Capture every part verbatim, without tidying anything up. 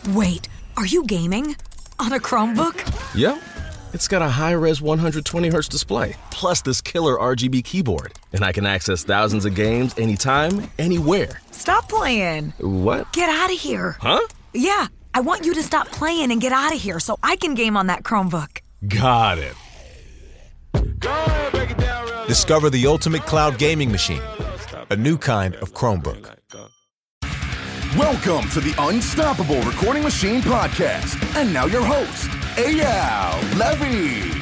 Wait, are you gaming? On a Chromebook? Yep. It's got a high-res one hundred twenty hertz display, plus this killer R G B keyboard. And I can access thousands of games anytime, anywhere. Stop playing. What? Get out of here. Huh? Yeah, I want you to stop playing and get out of here so I can game on that Chromebook. Got it. Discover the ultimate cloud gaming machine, a new kind of Chromebook. Welcome to the Unstoppable Recording Machine Podcast. And now your host, Eyal Levi.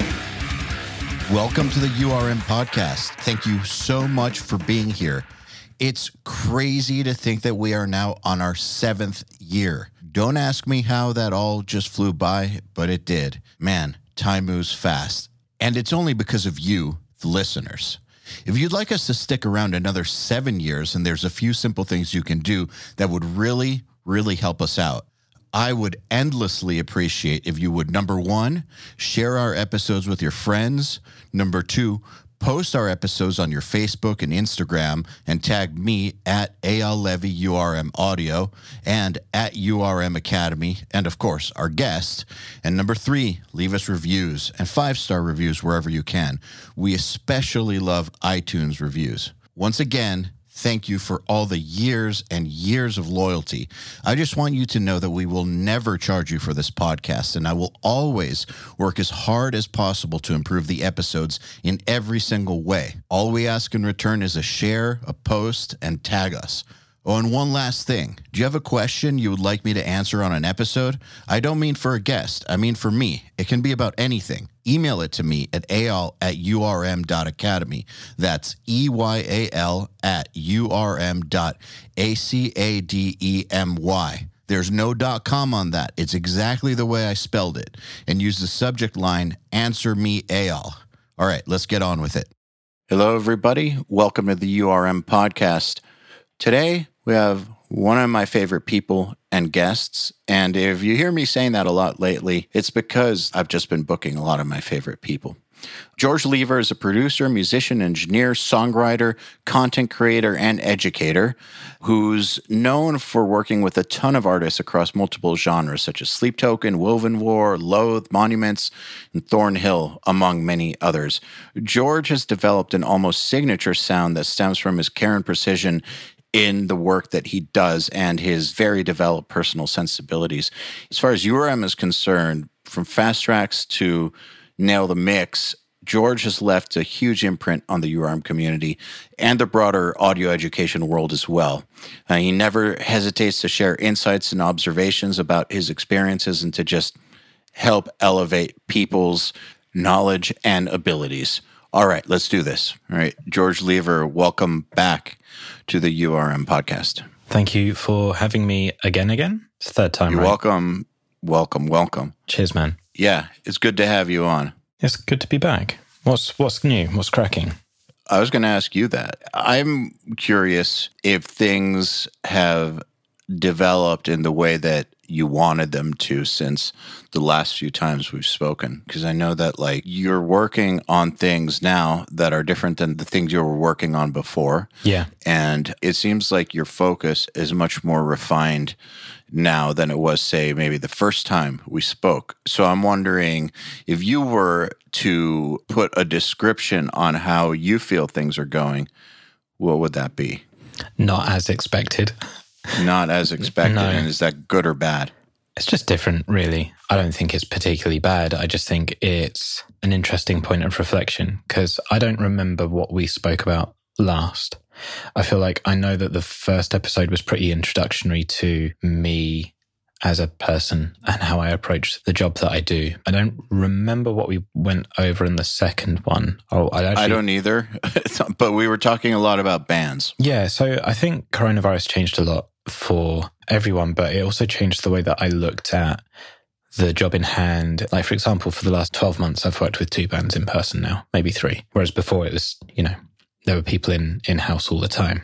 Welcome to the U R M Podcast. Thank you so much for being here. It's crazy to think that we are now on our seventh year. Don't ask me how that all just flew by, but it did. Man, time moves fast. And it's only because of you, the listeners. If you'd like us to stick around another seven years, and there's a few simple things you can do that would really, really help us out, I would endlessly appreciate if you would, number one, share our episodes with your friends. Number two, post our episodes on your Facebook and Instagram and tag me at Eyal Levi U R M Audio and at U R M Academy, and of course, our guest. And number three, leave us reviews and five-star reviews wherever you can. We especially love iTunes reviews. Once again, thank you for all the years and years of loyalty. I just want you to know that we will never charge you for this podcast, and I will always work as hard as possible to improve the episodes in every single way. All we ask in return is a share, a post, and tag us. Oh, and one last thing. Do you have a question you would like me to answer on an episode? I don't mean for a guest. I mean for me. It can be about anything. Email it to me at eyal at urm.academy. That's E Y A L at urm dot A C A D E M Y. There's no .com on that. It's exactly the way I spelled it. And use the subject line, Answer Me Eyal. All right, let's get on with it. Hello, everybody. Welcome to the U R M Podcast. Today, we have one of my favorite people and guests, and if you hear me saying that a lot lately, it's because I've just been booking a lot of my favorite people. George Lever is a producer, musician, engineer, songwriter, content creator, and educator who's known for working with a ton of artists across multiple genres such as Sleep Token, Woven War, Loathe, Monuments, and Thornhill, among many others. George has developed an almost signature sound that stems from his care and precision in the work that he does and his very developed personal sensibilities. As far as U R M is concerned, from Fast Tracks to Nail the Mix, George has left a huge imprint on the U R M community and the broader audio education world as well. Uh, he never hesitates to share insights and observations about his experiences and to just help elevate people's knowledge and abilities. All right, let's do this. All right, George Lever, welcome back to the U R M Podcast. Thank you for having me again, again. It's the third time, You're right? welcome, welcome, welcome. Cheers, man. Yeah, it's good to have you on. It's good to be back. What's what's new? What's cracking? I was going to ask you that. I'm curious if things have developed in the way that you wanted them to since the last few times we've spoken. Because I know that like you're working on things now that are different than the things you were working on before. Yeah. And it seems like your focus is much more refined now than it was, say, maybe the first time we spoke. So I'm wondering if you were to put a description on how you feel things are going, what would that be? Not as expected. Not as expected. No. And is that good or bad? It's just different, really. I don't think it's particularly bad. I just think it's an interesting point of reflection because I don't remember what we spoke about last. I feel like I know that the first episode was pretty introductory to me as a person and how I approach the job that I do. I don't remember what we went over in the second one. Oh, I, actually, I don't either, but we were talking a lot about bands. Yeah, so I think coronavirus changed a lot for everyone, but it also changed the way that I looked at the job in hand. Like, for example, for the last twelve months, I've worked with two bands in person now, maybe three. Whereas before it was, you know, there were people in, in-house all the time.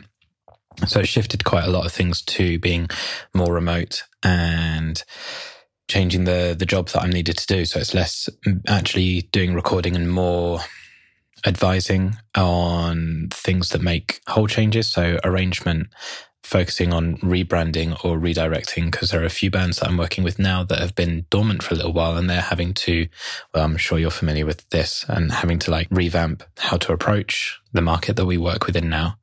So it shifted quite a lot of things to being more remote and changing the, the job that I'm needed to do. So it's less actually doing recording and more advising on things that make whole changes. So arrangement, focusing on rebranding or redirecting, because there are a few bands that I'm working with now that have been dormant for a little while and they're having to, well, I'm sure you're familiar with this, and having to like revamp how to approach the market that we work within now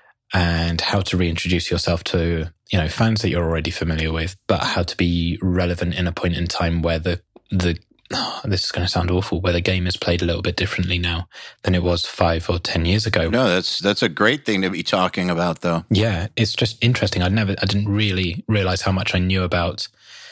and how to reintroduce yourself to, you know, fans that you're already familiar with, but how to be relevant in a point in time where the, the, oh, this is going to sound awful, where the game is played a little bit differently now than it was five or ten years ago. No, that's that's a great thing to be talking about, though. Yeah, it's just interesting. I never, I didn't really realize how much I knew about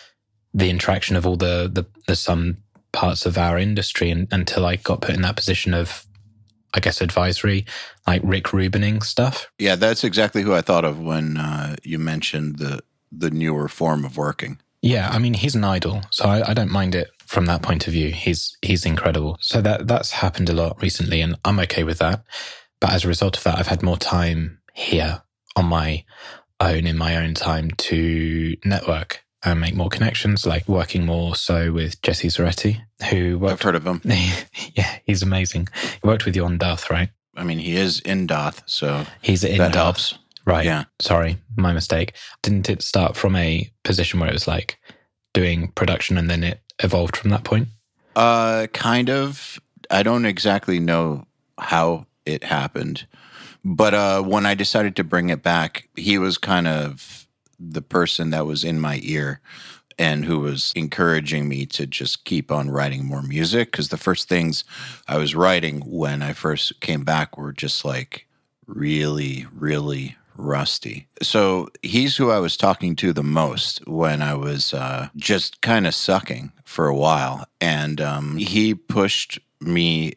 the interaction of all the the, the some parts of our industry, and, until I got put in that position of, I guess, advisory, like Rick Rubening stuff. Yeah, that's exactly who I thought of when uh, you mentioned the the newer form of working. Yeah, I mean, he's an idol, so I, I don't mind it from that point of view. He's he's incredible. So that that's happened a lot recently, and I'm okay with that. But as a result of that, I've had more time here on my own, in my own time, to network and make more connections, like working more so with Jesse Zaretti, who worked... I've heard of him. Yeah, he's amazing. He worked with you on Darth, right? I mean, he is in Darth, so he's in that Darth. helps. Right. Yeah. Sorry, my mistake. Didn't it start from a position where it was like doing production and then it evolved from that point? Uh, kind of. I don't exactly know how it happened. But uh, when I decided to bring it back, he was kind of the person that was in my ear and who was encouraging me to just keep on writing more music. Because the first things I was writing when I first came back were just like really, really rusty. So he's who I was talking to the most when I was uh, just kind of sucking for a while. And um, he pushed me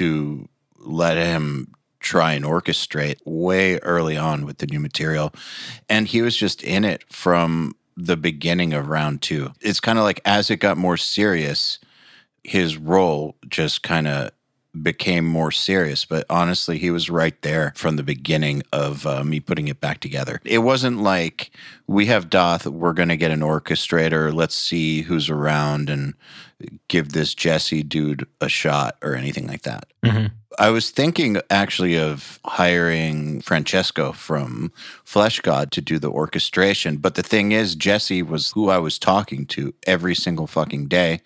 to let him try and orchestrate way early on with the new material. And he was just in it from the beginning of round two. It's kind of like as it got more serious, his role just kind of became more serious, but honestly, he was right there from the beginning of uh, me putting it back together. It wasn't like, we have Doth, we're going to get an orchestrator, let's see who's around and give this Jesse dude a shot or anything like that. Mm-hmm. I was thinking actually of hiring Francesco from Flesh God to do the orchestration. But the thing is, Jesse was who I was talking to every single fucking day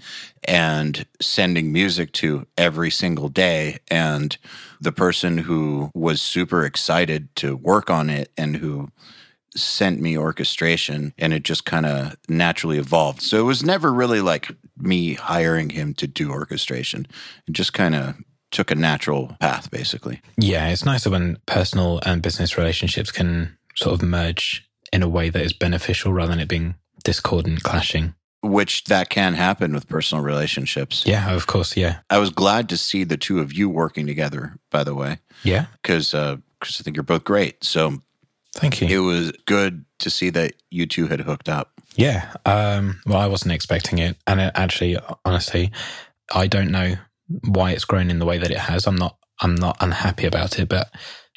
and sending music to every single day. And the person who was super excited to work on it and who sent me orchestration, and it just kind of naturally evolved. So it was never really like me hiring him to do orchestration. It just kind of took a natural path, basically. Yeah, it's nicer when personal and business relationships can sort of merge in a way that is beneficial rather than it being discordant, clashing. Which that can happen with personal relationships. Yeah, of course, yeah. I was glad to see the two of you working together, by the way. Yeah. Because uh, I think you're both great. So thank you. It was good to see that you two had hooked up. Yeah. Um, well, I wasn't expecting it. And it actually, honestly, I don't know why it's grown in the way that it has. I'm not I'm not unhappy about it, but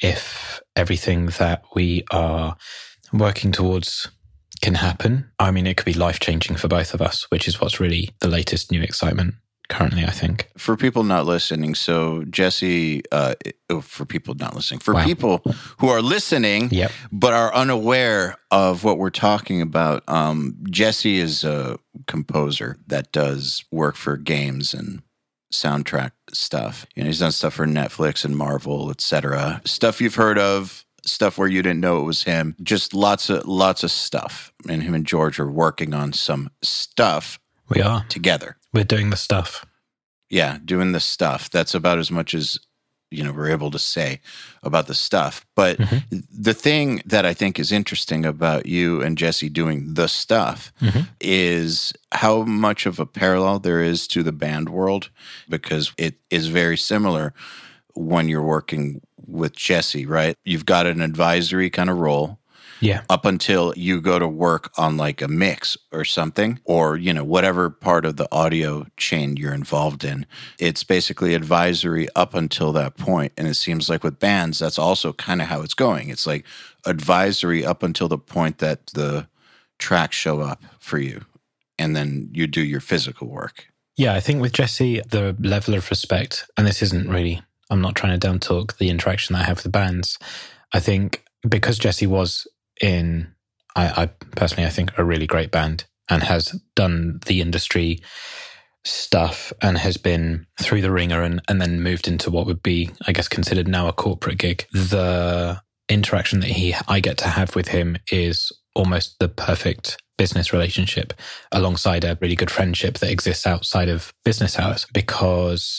if everything that we are working towards can happen, I mean, it could be life-changing for both of us, which is what's really the latest new excitement currently, I think. For people not listening, so Jesse, uh, oh, for people not listening, for wow. people who are listening yep. but are unaware of what we're talking about, um, Jesse is a composer that does work for games and soundtrack stuff. You know, he's done stuff for Netflix and Marvel, et cetera. Stuff you've heard of, stuff where you didn't know it was him. Just lots of lots of stuff. And him and George are working on some stuff. We are together. We're doing the stuff. Yeah, doing the stuff. That's about as much as, you know, we're able to say about the stuff. But mm-hmm. the thing that I think is interesting about you and Jesse doing the stuff mm-hmm. is how much of a parallel there is to the band world, because it is very similar when you're working with Jesse, right? You've got an advisory kind of role. Yeah. Up until you go to work on like a mix or something, or, you know, whatever part of the audio chain you're involved in. It's basically advisory up until that point. And it seems like with bands, that's also kind of how it's going. It's like advisory up until the point that the tracks show up for you. And then you do your physical work. Yeah, I think with Jesse, the level of respect, and this isn't really I'm not trying to down talk the interaction that I have with the bands. I think because Jesse was in, I, I personally, I think, a really great band and has done the industry stuff and has been through the ringer and, and then moved into what would be, I guess, considered now a corporate gig. The interaction that he I get to have with him is almost the perfect business relationship alongside a really good friendship that exists outside of business hours, because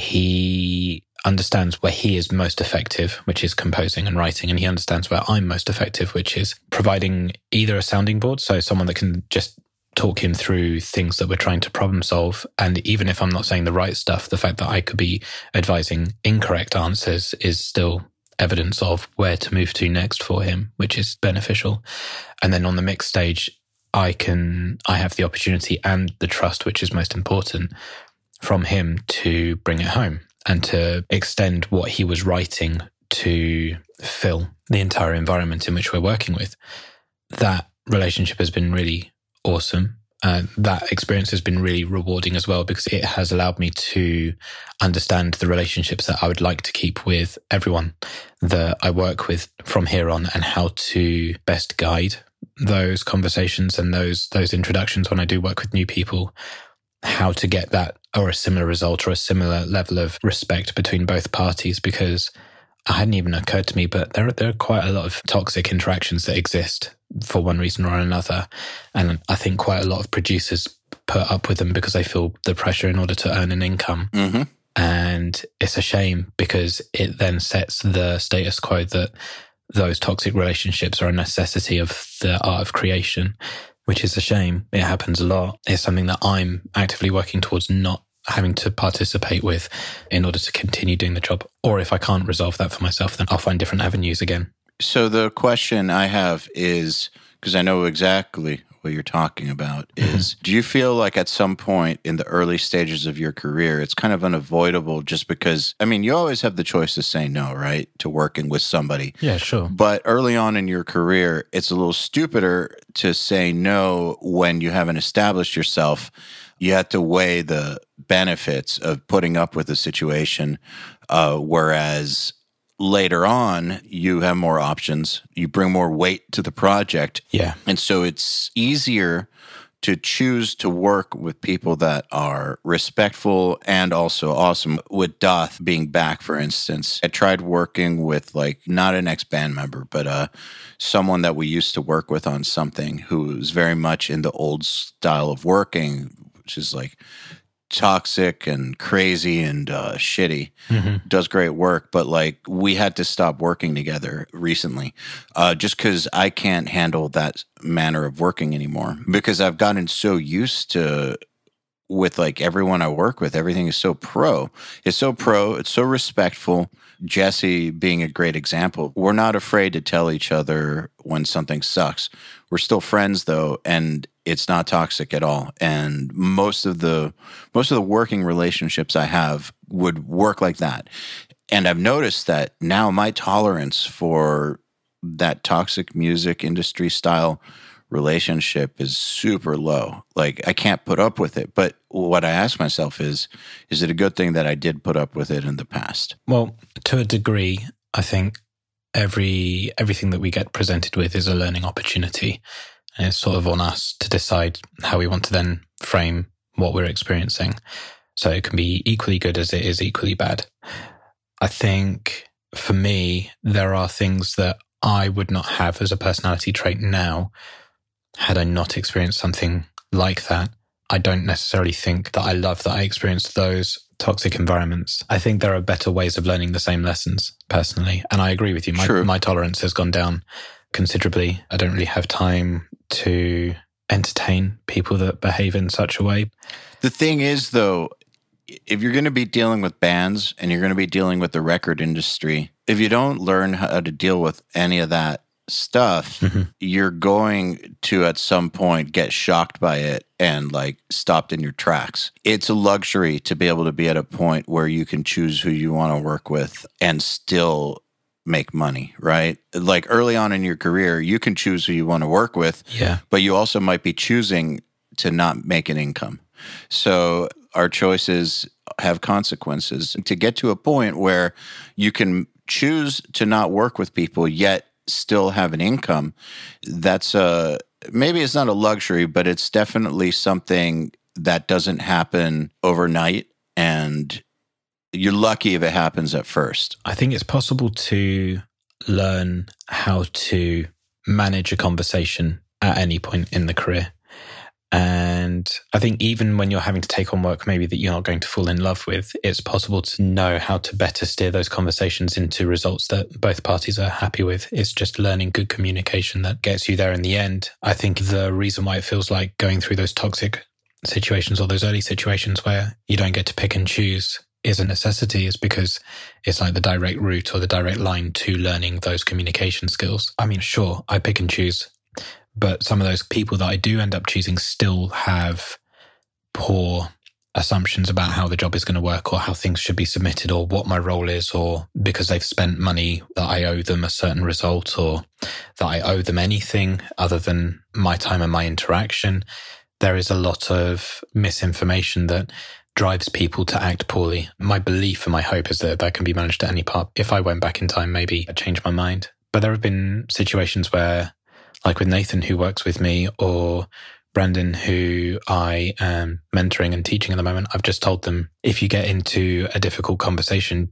he understands where he is most effective, which is composing and writing, and he understands where I'm most effective, which is providing either a sounding board, so someone that can just talk him through things that we're trying to problem solve. And even if I'm not saying the right stuff, the fact that I could be advising incorrect answers is still evidence of where to move to next for him, which is beneficial. And then on the mix stage, I can, I have the opportunity and the trust, which is most important, from him to bring it home and to extend what he was writing to fill the entire environment in which we're working with. That relationship has been really awesome. Uh, that experience has been really rewarding as well, because it has allowed me to understand the relationships that I would like to keep with everyone that I work with from here on, and how to best guide those conversations and those those introductions when I do work with new people, how to get that or a similar result or a similar level of respect between both parties, because it hadn't even occurred to me, but there are, there are quite a lot of toxic interactions that exist for one reason or another. And I think quite a lot of producers put up with them because they feel the pressure in order to earn an income. Mm-hmm. And it's a shame, because it then sets the status quo that those toxic relationships are a necessity of the art of creation, which is a shame. It happens a lot. It's something that I'm actively working towards not having to participate with in order to continue doing the job. Or if I can't resolve that for myself, then I'll find different avenues again. So the question I have is, because I know exactly what you're talking about, is do you feel like at some point in the early stages of your career, it's kind of unavoidable just because, I mean, you always have the choice to say no, right? To working with somebody. Yeah, sure. But early on in your career, it's a little stupider to say no when you haven't established yourself. You have to weigh the benefits of putting up with the situation, uh, whereas later on, you have more options. You bring more weight to the project. Yeah. And so it's easier to choose to work with people that are respectful and also awesome. With Doth being back, for instance, I tried working with, like, not an ex-band member, but uh, someone that we used to work with on something who was very much in the old style of working, which is like toxic and crazy and uh, shitty. Mm-hmm. Does great work, but like we had to stop working together recently uh, just because I can't handle that manner of working anymore, because I've gotten so used to, with like everyone I work with, everything is so pro. It's so pro. It's so respectful. Jesse being a great example. We're not afraid to tell each other when something sucks. We're still friends though, and it's not toxic at all. And most of the most of the working relationships I have would work like that. And I've noticed that now my tolerance for that toxic music industry style relationship is super low. Like, I can't put up with it. But what I ask myself is, is it a good thing that I did put up with it in the past? Well, to a degree, I think every everything that we get presented with is a learning opportunity. And it's sort of on us to decide how we want to then frame what we're experiencing. So it can be equally good as it is equally bad. I think for me, there are things that I would not have as a personality trait now had I not experienced something like that. I don't necessarily think that I love that I experienced those toxic environments. I think there are better ways of learning the same lessons, personally. And I agree with you. My, my tolerance has gone down considerably. I don't really have time to entertain people that behave in such a way. The thing is, though, if you're going to be dealing with bands and you're going to be dealing with the record industry, if you don't learn how to deal with any of that stuff, mm-hmm. you're going to at some point get shocked by it and like stopped in your tracks. It's a luxury to be able to be at a point where you can choose who you want to work with and still make money, right? Like early on in your career, you can choose who you want to work with, yeah. but you also might be choosing to not make an income. So our choices have consequences. To get to a point where you can choose to not work with people yet still have an income, that's a, maybe it's not a luxury, but it's definitely something that doesn't happen overnight, and you're lucky if it happens at first. I think it's possible to learn how to manage a conversation at any point in the career. And I think even when you're having to take on work maybe that you're not going to fall in love with, it's possible to know how to better steer those conversations into results that both parties are happy with. It's just learning good communication that gets you there in the end. I think the reason why it feels like going through those toxic situations or those early situations where you don't get to pick and choose is a necessity is because it's like the direct route or the direct line to learning those communication skills. I mean, sure, I pick and choose, but some of those people that I do end up choosing still have poor assumptions about how the job is going to work or how things should be submitted or what my role is, or because they've spent money that I owe them a certain result or that I owe them anything other than my time and my interaction. There is a lot of misinformation that drives people to act poorly. My belief and my hope is that that can be managed at any part. If I went back in time, maybe I'd change my mind. But there have been situations where, like with Nathan, who works with me, or Brandon, who I am mentoring and teaching at the moment, I've just told them, if you get into a difficult conversation,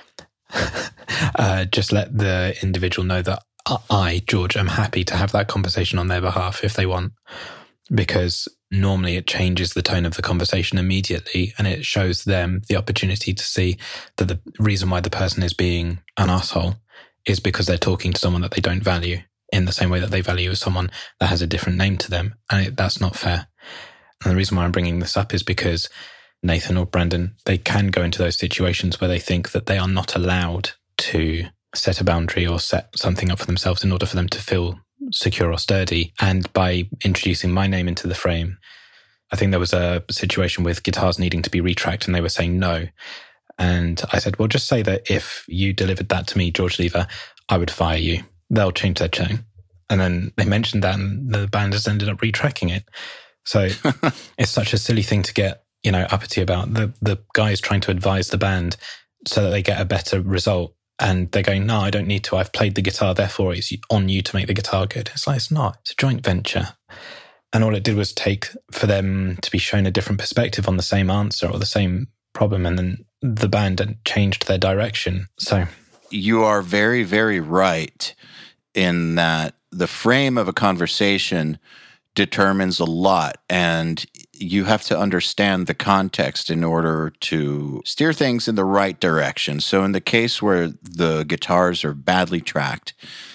uh, just let the individual know that I, George, am happy to have that conversation on their behalf if they want. Because normally it changes the tone of the conversation immediately, and it shows them the opportunity to see that the reason why the person is being an asshole is because they're talking to someone that they don't value in the same way that they value someone that has a different name to them. And it, that's not fair. And the reason why I'm bringing this up is because Nathan or Brandon, they can go into those situations where they think that they are not allowed to set a boundary or set something up for themselves in order for them to feel secure or sturdy. And by introducing my name into the frame, I think there was a situation with guitars needing to be retracked and they were saying no. And I said, well, just say that if you delivered that to me, George Lever, I would fire you. They'll change their tune. And then they mentioned that and the band has ended up retracking it. So it's such a silly thing to get, you know, uppity about. The the guy is trying to advise the band so that they get a better result. And they're going, no, I don't need to. I've played the guitar, therefore it's on you to make the guitar good. It's like, it's not. It's a joint venture. And all it did was take for them to be shown a different perspective on the same answer or the same problem. And then the band changed their direction. So you are very, very right in that the frame of a conversation determines a lot, and you have to understand the context in order to steer things in the right direction. So in the case where the guitars are badly tracked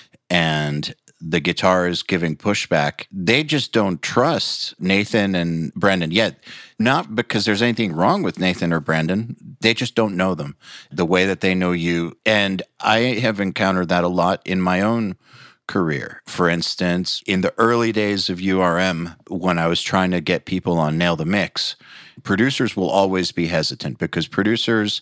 and the guitar is giving pushback, they just don't trust Nathan and Brandon yet. Not because there's anything wrong with Nathan or Brandon. They just don't know them the way that they know you. And I have encountered that a lot in my own career. For instance, in the early days of U R M, when I was trying to get people on Nail the Mix, producers will always be hesitant because producers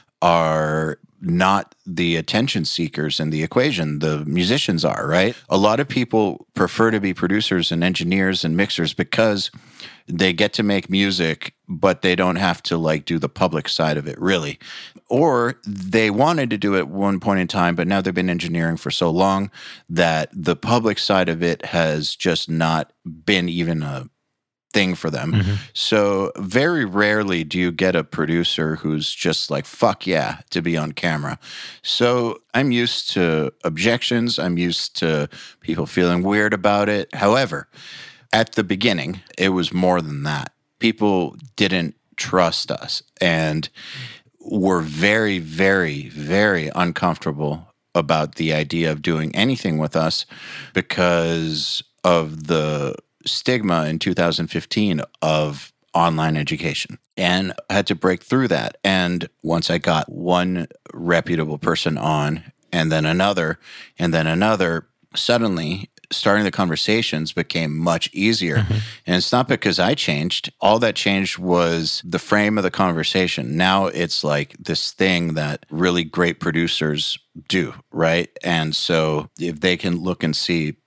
are not the attention seekers in the equation. The musicians are, right? A lot of people prefer to be producers and engineers and mixers because they get to make music, but they don't have to like do the public side of it, really. Or they wanted to do it at one point in time, but now they've been engineering for so long that the public side of it has just not been even a thing for them. Mm-hmm. So very rarely do you get a producer who's just like, fuck yeah, to be on camera. So I'm used to objections. I'm used to people feeling weird about it. However, at the beginning, it was more than that. People didn't trust us and were very, very, very uncomfortable about the idea of doing anything with us because of the stigma in two thousand fifteen of online education, and I had to break through that. And once I got one reputable person on and then another and then another, suddenly starting the conversations became much easier. Mm-hmm. And it's not because I changed. All that changed was the frame of the conversation. Now it's like this thing that really great producers do, right? And so if they can look and see,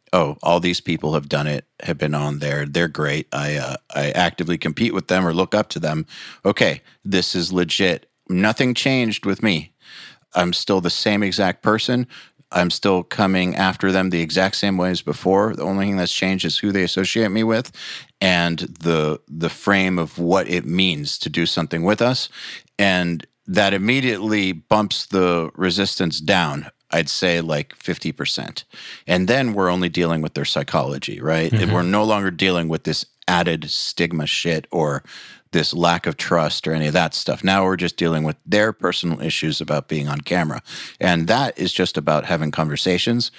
oh, all these people have done it, have been on there. They're great. I uh, I actively compete with them or look up to them. Okay, this is legit. Nothing changed with me. I'm still the same exact person. I'm still coming after them the exact same way as before. The only thing that's changed is who they associate me with and the the frame of what it means to do something with us. And that immediately bumps the resistance down, I'd say like fifty percent. And then we're only dealing with their psychology, right? Mm-hmm. And we're no longer dealing with this added stigma shit or this lack of trust or any of that stuff. Now we're just dealing with their personal issues about being on camera. And that is just about having conversations.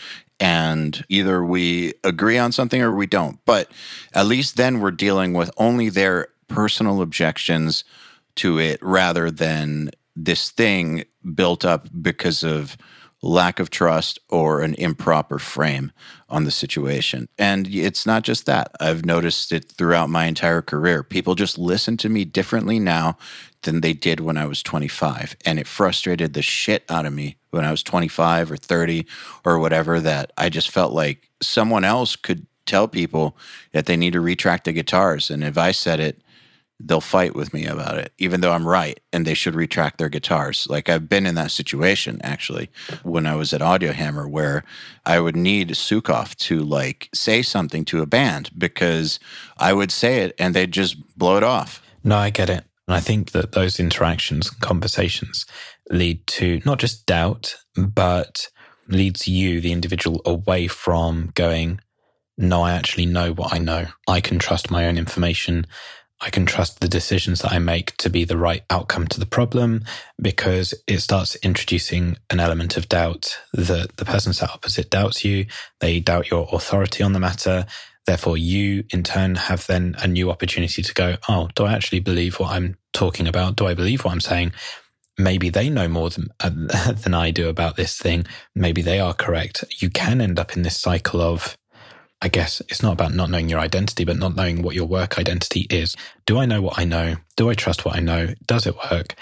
And either we agree on something or we don't. But at least then we're dealing with only their personal objections to it rather than this thing built up because of lack of trust or an improper frame on the situation. And it's not just that. I've noticed it throughout my entire career. People just listen to me differently now than they did when I was twenty-five. And it frustrated the shit out of me when I was twenty-five or thirty or whatever, that I just felt like someone else could tell people that they need to retract the guitars. And if I said it, they'll fight with me about it, even though I'm right, and they should retract their guitars. Like, I've been in that situation, actually, when I was at Audio Hammer, where I would need Sukoff to, like, say something to a band because I would say it and they'd just blow it off. No, I get it. And I think that those interactions, conversations, lead to not just doubt, but leads you, the individual, away from going, no, I actually know what I know. I can trust my own information. I can trust the decisions that I make to be the right outcome to the problem, because it starts introducing an element of doubt that the person sat opposite doubts you. They doubt your authority on the matter. Therefore, you in turn have then a new opportunity to go, oh, do I actually believe what I'm talking about? Do I believe what I'm saying? Maybe they know more than, uh, than I do about this thing. Maybe they are correct. You can end up in this cycle of, I guess it's not about not knowing your identity, but not knowing what your work identity is. Do I know what I know? Do I trust what I know? Does it work?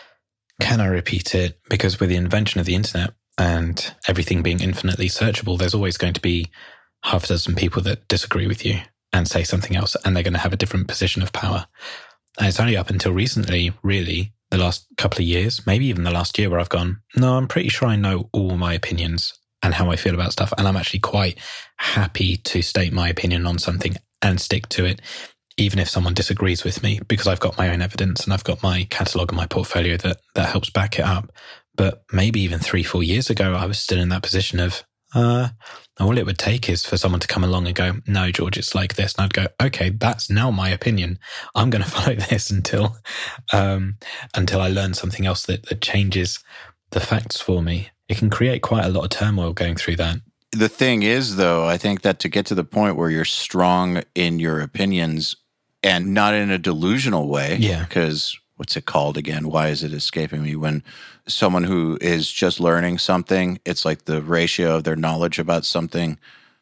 Can I repeat it? Because with the invention of the internet and everything being infinitely searchable, there's always going to be half a dozen people that disagree with you and say something else, and they're going to have a different position of power. And it's only up until recently, really, the last couple of years, maybe even the last year, where I've gone, no, I'm pretty sure I know all my opinions and how I feel about stuff. And I'm actually quite happy to state my opinion on something and stick to it, even if someone disagrees with me, because I've got my own evidence and I've got my catalogue and my portfolio that, that helps back it up. But maybe even three, four years ago, I was still in that position of, uh, all it would take is for someone to come along and go, no, George, it's like this. And I'd go, okay, that's now my opinion. I'm going to follow this until, um, until I learn something else that, that changes the facts for me. It can create quite a lot of turmoil going through that. The thing is, though, I think that to get to the point where you're strong in your opinions and not in a delusional way, yeah. because what's it called again? Why is it escaping me? When someone who is just learning something, it's like the ratio of their knowledge about something.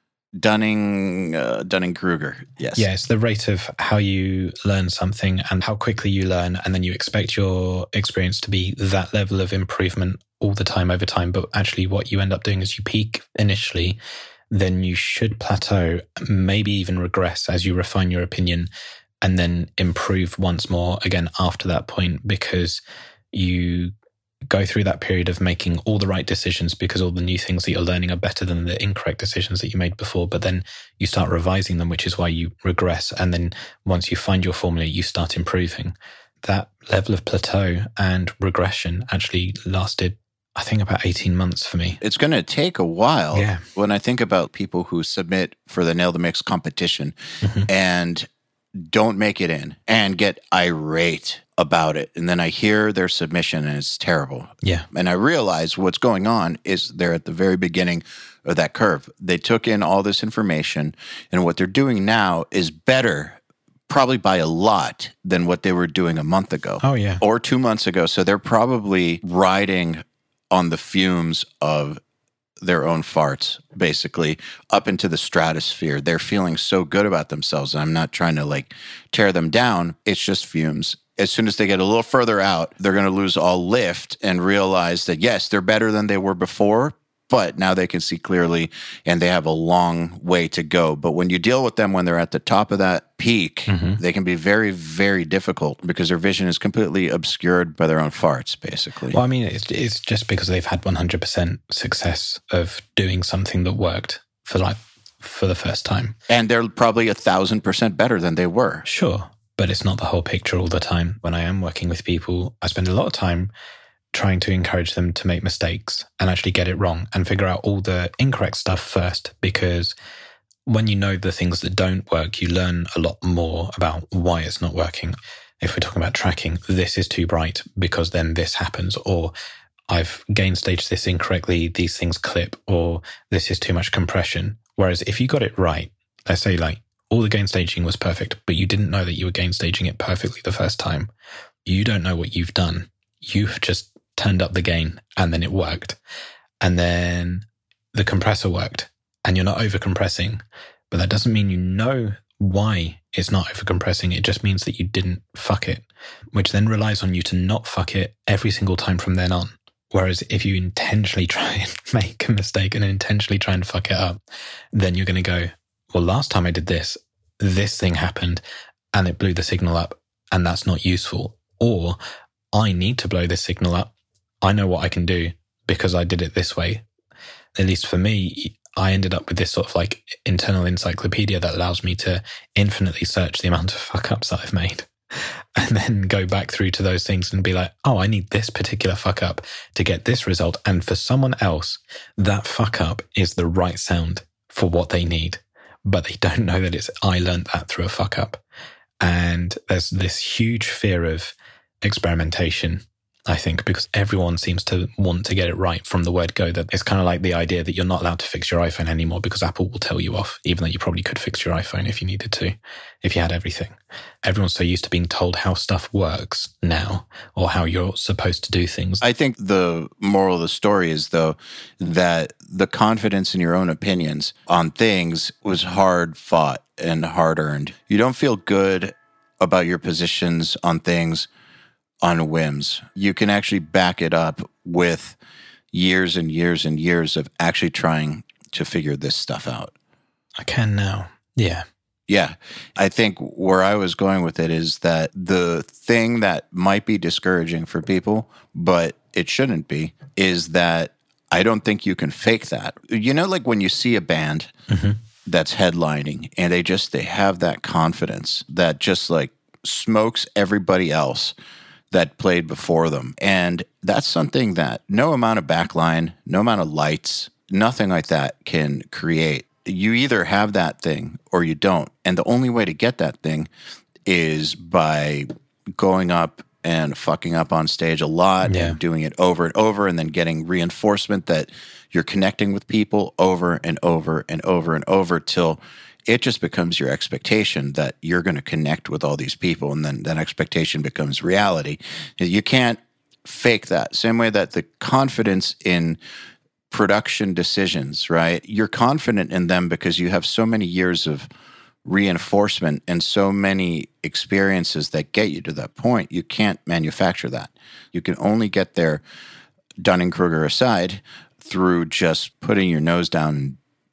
Dunning, uh, Dunning-Kruger, yes. Yeah, it's the rate of how you learn something and how quickly you learn, and then you expect your experience to be that level of improvement all the time over time. But actually what you end up doing is you peak initially, then you should plateau, maybe even regress as you refine your opinion, and then improve once more again after that point, because you go through that period of making all the right decisions because all the new things that you're learning are better than the incorrect decisions that you made before. But then you start revising them, which is why you regress. And then once you find your formula, you start improving. That level of plateau and regression actually lasted, I think, about eighteen months for me. It's going to take a while. Yeah. When I think about people who submit for the Nail the Mix competition mm-hmm. and don't make it in and get irate about it, and then I hear their submission and it's terrible. Yeah. And I realize what's going on is they're at the very beginning of that curve. They took in all this information, and what they're doing now is better, probably by a lot, than what they were doing a month ago. Oh, yeah. Or two months ago. So they're probably riding on the fumes of their own farts, basically, up into the stratosphere. They're feeling so good about themselves. And I'm not trying to like tear them down. It's just fumes. As soon as they get a little further out, they're going to lose all lift and realize that, yes, they're better than they were before, but now they can see clearly and they have a long way to go. But when you deal with them when they're at the top of that peak, mm-hmm. they can be very, very difficult because their vision is completely obscured by their own farts, basically. Well, I mean, it's, it's just because they've had one hundred percent success of doing something that worked for like for the first time. And they're probably a thousand percent better than they were. Sure, but it's not the whole picture all the time. When I am working with people, I spend a lot of time trying to encourage them to make mistakes and actually get it wrong and figure out all the incorrect stuff first, because when you know the things that don't work, you learn a lot more about why it's not working. If we're talking about tracking, this is too bright because then this happens, or I've gain staged this incorrectly, these things clip, or this is too much compression. Whereas if you got it right, let's say like all the gain staging was perfect, but you didn't know that you were gain staging it perfectly the first time, you don't know what you've done. You've just turned up the gain and then it worked. And then the compressor worked and you're not over compressing, but that doesn't mean you know why it's not over compressing. It just means that you didn't fuck it, which then relies on you to not fuck it every single time from then on. Whereas if you intentionally try and make a mistake and intentionally try and fuck it up, then you're going to go, well, last time I did this, this thing happened and it blew the signal up and that's not useful. Or I need to blow this signal up. I know what I can do because I did it this way. At least for me, I ended up with this sort of like internal encyclopedia that allows me to infinitely search the amount of fuck ups that I've made and then go back through to those things and be like, oh, I need this particular fuck up to get this result. And for someone else, that fuck up is the right sound for what they need, but they don't know that it's, I learned that through a fuck up. And there's this huge fear of experimentation, I think, because everyone seems to want to get it right from the word go. That it's kind of like the idea that you're not allowed to fix your iPhone anymore because Apple will tell you off, even though you probably could fix your iPhone if you needed to, if you had everything. Everyone's so used to being told how stuff works now or how you're supposed to do things. I think the moral of the story is, though, that the confidence in your own opinions on things was hard fought and hard earned. You don't feel good about your positions on things on whims. You can actually back it up with years and years and years of actually trying to figure this stuff out. I can now. Yeah. Yeah. I think where I was going with it is that the thing that might be discouraging for people, but it shouldn't be, is that I don't think you can fake that. You know, like when you see a band mm-hmm. that's headlining and they just, they have that confidence that just like smokes everybody else that played before them. And that's something that no amount of backline, no amount of lights, nothing like that can create. You either have that thing or you don't. And the only way to get that thing is by going up and fucking up on stage a lot yeah. and doing it over and over and then getting reinforcement that you're connecting with people over and over and over and over till it just becomes your expectation that you're going to connect with all these people, and then that expectation becomes reality. You can't fake that. Same way that the confidence in production decisions, right? You're confident in them because you have so many years of reinforcement and so many experiences that get you to that point. You can't manufacture that. You can only get there, Dunning-Kruger aside, through just putting your nose down and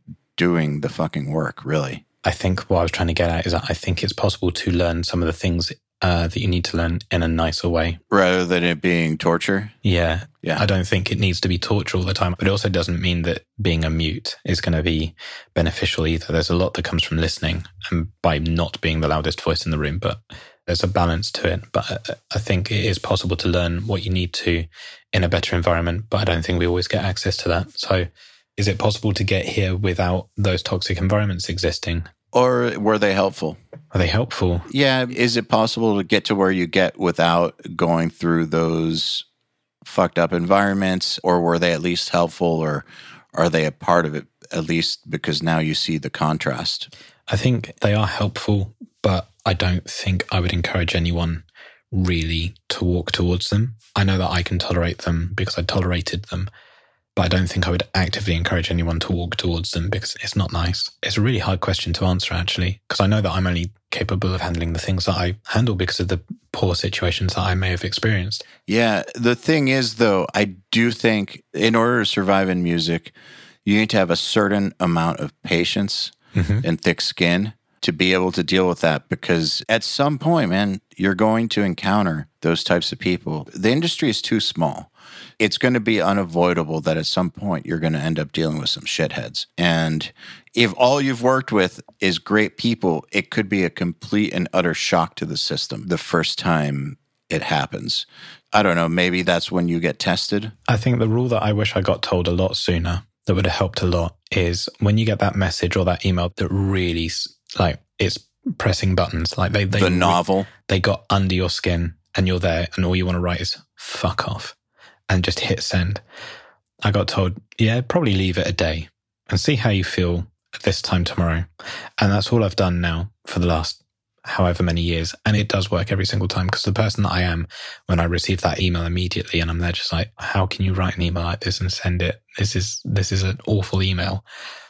doing the fucking work, really. I think what I was trying to get at is that I think it's possible to learn some of the things uh, that you need to learn in a nicer way. Rather than it being torture? Yeah. Yeah. I don't think it needs to be torture all the time, but it also doesn't mean that being a mute is going to be beneficial either. There's a lot that comes from listening and by not being the loudest voice in the room, but there's a balance to it. But I think it is possible to learn what you need to in a better environment, but I don't think we always get access to that. So is it possible to get here without those toxic environments existing? Or were they helpful? Are they helpful? Yeah. Is it possible to get to where you get without going through those fucked up environments? Or were they at least helpful? Or are they a part of it, at least because now you see the contrast? I think they are helpful, but I don't think I would encourage anyone really to walk towards them. I know that I can tolerate them because I tolerated them, but I don't think I would actively encourage anyone to walk towards them because it's not nice. It's a really hard question to answer, actually, because I know that I'm only capable of handling the things that I handle because of the poor situations that I may have experienced. Yeah. The thing is, though, I do think in order to survive in music, you need to have a certain amount of patience mm-hmm. and thick skin to be able to deal with that, because at some point, man, you're going to encounter those types of people. The industry is too small. It's going to be unavoidable that at some point you're going to end up dealing with some shitheads. And if all you've worked with is great people, it could be a complete and utter shock to the system the first time it happens. I don't know, maybe that's when you get tested. I think the rule that I wish I got told a lot sooner that would have helped a lot is when you get that message or that email that really, like, it's pressing buttons. Like they, they the novel. They got under your skin and you're there and all you want to write is fuck off and just hit send. I got told, yeah, probably leave it a day and see how you feel at this time tomorrow. And that's all I've done now for the last however many years. And it does work every single time, because the person that I am, when I receive that email immediately and I'm there just like, how can you write an email like this and send it? This is, this is an awful email.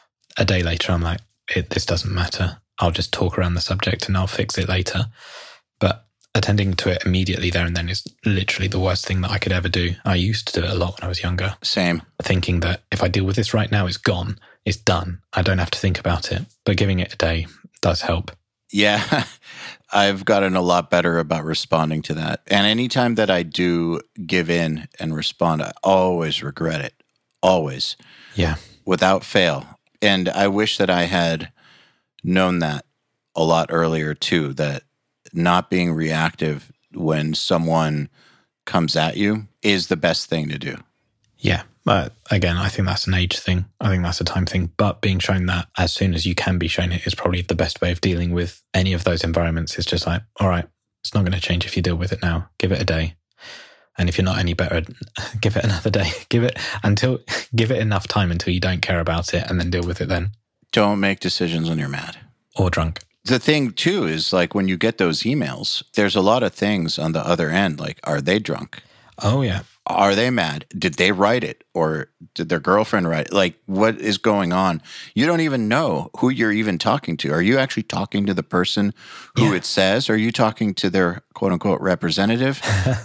A day later, I'm like, it, this doesn't matter. I'll just talk around the subject and I'll fix it later. But attending to it immediately there and then is literally the worst thing that I could ever do. I used to do it a lot when I was younger. Same. Thinking that if I deal with this right now, it's gone. It's done. I don't have to think about it. But giving it a day does help. Yeah, I've gotten a lot better about responding to that. And anytime that I do give in and respond, I always regret it. Always. Yeah. Without fail. And I wish that I had known that a lot earlier too, that not being reactive when someone comes at you is the best thing to do. Yeah. But again, I think that's an age thing. I think that's a time thing. But being shown that as soon as you can be shown it is probably the best way of dealing with any of those environments. It's just like, all right, it's not going to change if you deal with it now. Give it a day. And if you're not any better, give it another day. Give it until, give it enough time until you don't care about it and then deal with it then. Don't make decisions when you're mad. Or drunk. The thing too is, like, when you get those emails, there's a lot of things on the other end. Like, are they drunk? Oh, yeah. Are they mad? Did they write it? Or did their girlfriend write it? Like, what is going on? You don't even know who you're even talking to. Are you actually talking to the person who yeah. it says? Are you talking to their quote unquote representative?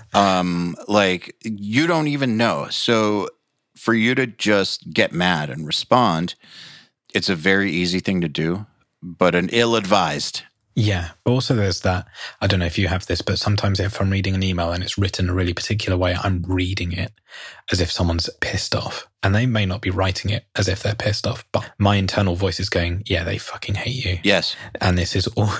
um, like, you don't even know. So for you to just get mad and respond, it's a very easy thing to do, but an ill-advised. Yeah. Also, there's that, I don't know if you have this, but sometimes if I'm reading an email and it's written a really particular way, I'm reading it as if someone's pissed off. And they may not be writing it as if they're pissed off, but my internal voice is going, yeah, they fucking hate you. Yes. And this is all,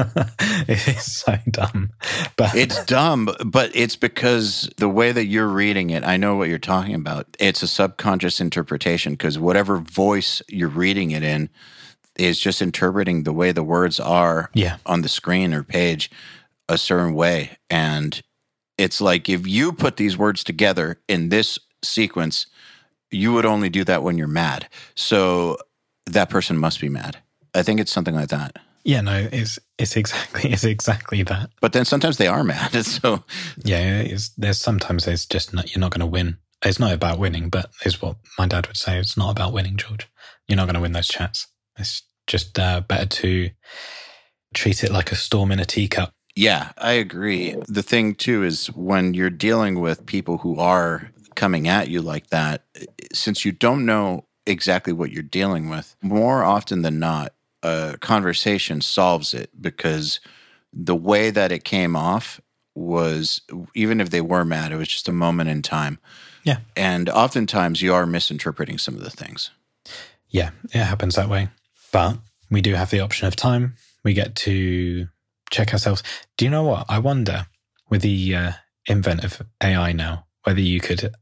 it is so dumb. But it's dumb, but it's because the way that you're reading it, I know what you're talking about. It's a subconscious interpretation, because whatever voice you're reading it in is just interpreting the way the words are yeah. on the screen or page a certain way. And it's like, if you put these words together in this sequence, you would only do that when you're mad. So that person must be mad. I think it's something like that. Yeah, no, it's it's exactly it's exactly that. But then sometimes they are mad. So yeah, it's, there's sometimes there's just not, you're not going to win. It's not about winning, but is what my dad would say. It's not about winning, George. You're not going to win those chats. It's just uh, better to treat it like a storm in a teacup. Yeah, I agree. The thing, too, is when you're dealing with people who are coming at you like that, since you don't know exactly what you're dealing with, more often than not, a conversation solves it, because the way that it came off was, even if they were mad, it was just a moment in time. Yeah. And oftentimes you are misinterpreting some of the things. Yeah, it happens that way. But we do have the option of time. We get to check ourselves. Do you know what? I wonder, with the uh, invent of A I now, whether you could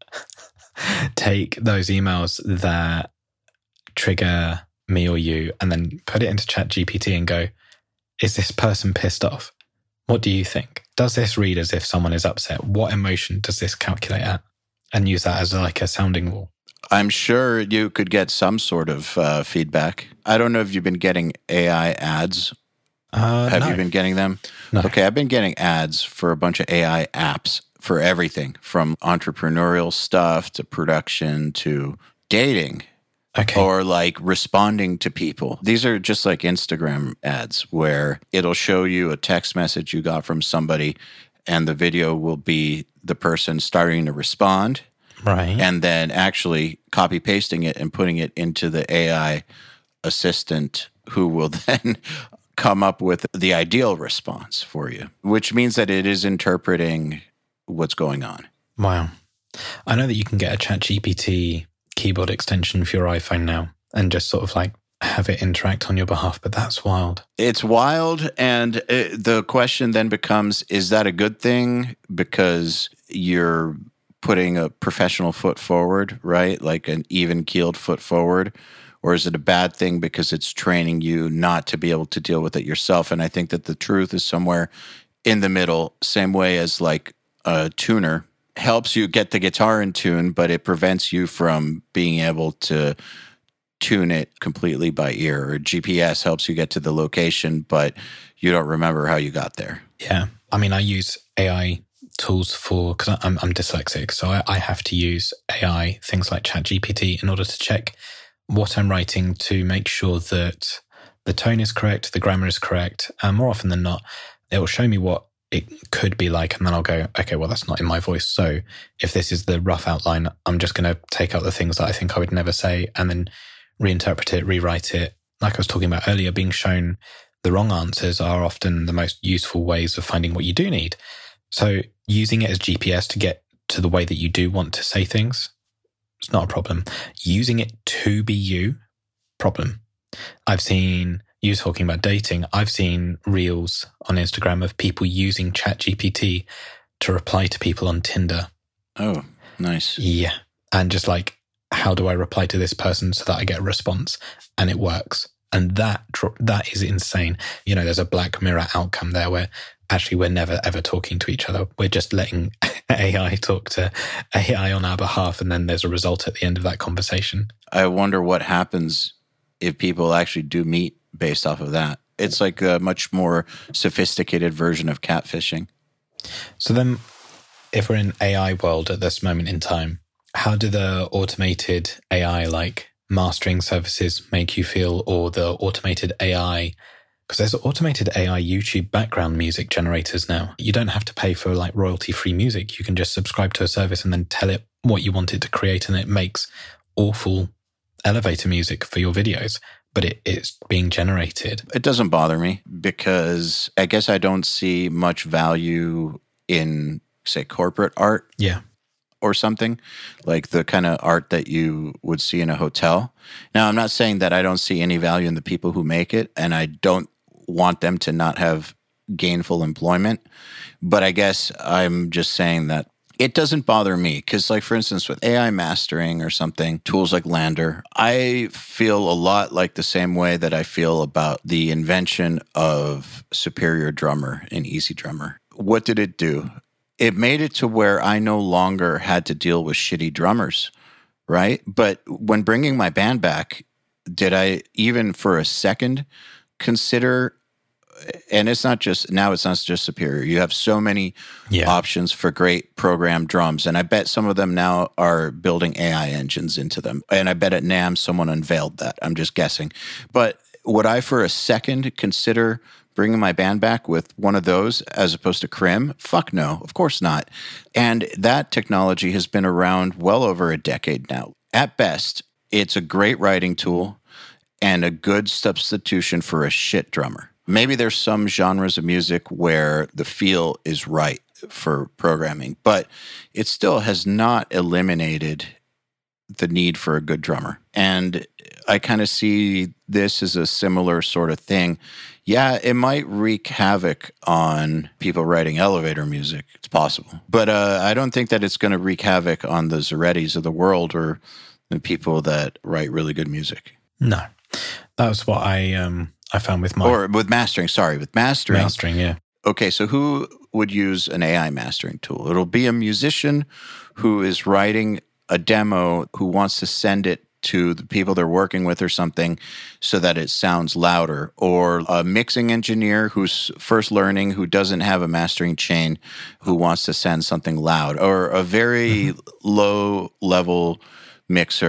take those emails that trigger me or you and then put it into ChatGPT and go, is this person pissed off? What do you think? Does this read as if someone is upset? What emotion does this calculate at? And use that as like a sounding wall. I'm sure you could get some sort of uh, feedback. I don't know if you've been getting A I ads. Uh, Have no. you been getting them? No. Okay, I've been getting ads for a bunch of A I apps for everything from entrepreneurial stuff to production to dating. Okay. Or like responding to people. These are just like Instagram ads where it'll show you a text message you got from somebody and the video will be the person starting to respond. Right. And then actually copy pasting it and putting it into the A I assistant who will then come up with the ideal response for you, which means that it is interpreting what's going on. Wow. I know that you can get a ChatGPT keyboard extension for your iPhone now and just sort of like have it interact on your behalf, but that's wild. It's wild. And it, the question then becomes, is that a good thing? Because you're putting a professional foot forward, right? Like an even-keeled foot forward. Or is it a bad thing because it's training you not to be able to deal with it yourself? And I think that the truth is somewhere in the middle, same way as like a tuner helps you get the guitar in tune, but it prevents you from being able to tune it completely by ear. Or G P S helps you get to the location, but you don't remember how you got there. Yeah. I mean, I use A I tools for, because I'm, I'm dyslexic, so I, I have to use A I, things like ChatGPT, in order to check what I'm writing to make sure that the tone is correct, the grammar is correct. And more often than not, it will show me what it could be like, and then I'll go, okay, well, that's not in my voice. So if this is the rough outline, I'm just going to take out the things that I think I would never say and then reinterpret it, rewrite it. Like I was talking about earlier, being shown the wrong answers are often the most useful ways of finding what you do need. So using it as G P S to get to the way that you do want to say things, it's not a problem. Using it to be you, problem. I've seen you talking about dating. I've seen reels on Instagram of people using ChatGPT to reply to people on Tinder. Oh, nice. Yeah. And just like, how do I reply to this person so that I get a response? And it works. And that that is insane. You know, there's a Black Mirror outcome there where actually we're never, ever talking to each other. We're just letting A I talk to A I on our behalf. And then there's a result at the end of that conversation. I wonder what happens if people actually do meet based off of that. It's like a much more sophisticated version of catfishing. So then, if we're in A I world at this moment in time, how do the automated A I like mastering services make you feel, or the automated A I? Because there's automated A I YouTube background music generators now. You don't have to pay for like royalty-free music. You can just subscribe to a service and then tell it what you want it to create, and it makes awful elevator music for your videos. But it, it's being generated. It doesn't bother me because I guess I don't see much value in, say, corporate art. Yeah. Or something like the kind of art that you would see in a hotel. Now, I'm not saying that I don't see any value in the people who make it, and I don't want them to not have gainful employment. But I guess I'm just saying that it doesn't bother me because, like, for instance, with A I mastering or something, tools like Lander, I feel a lot like the same way that I feel about the invention of Superior Drummer and Easy Drummer. What did it do? It made it to where I no longer had to deal with shitty drummers, right? But when bringing my band back, did I even for a second consider, and it's not just, now it's not just Superior. You have so many yeah. options for great programmed drums. And I bet some of them now are building A I engines into them. And I bet at NAMM someone unveiled that. I'm just guessing. But would I for a second consider bringing my band back with one of those as opposed to Crim? Fuck no, of course not. And that technology has been around well over a decade now. At best, it's a great writing tool and a good substitution for a shit drummer. Maybe there's some genres of music where the feel is right for programming, but it still has not eliminated the need for a good drummer. And I kind of see this as a similar sort of thing. Yeah, it might wreak havoc on people writing elevator music. It's possible. But uh, I don't think that it's going to wreak havoc on the Zarettis of the world or the people that write really good music. No. That was what I um, I found with my... Or with mastering, sorry, with mastering. Mastering, yeah. Okay, so who would use an A I mastering tool? It'll be a musician who is writing a demo who wants to send it to the people they're working with or something so that it sounds louder, or a mixing engineer who's first learning, who doesn't have a mastering chain, who wants to send something loud, or a very mm-hmm. low level mixer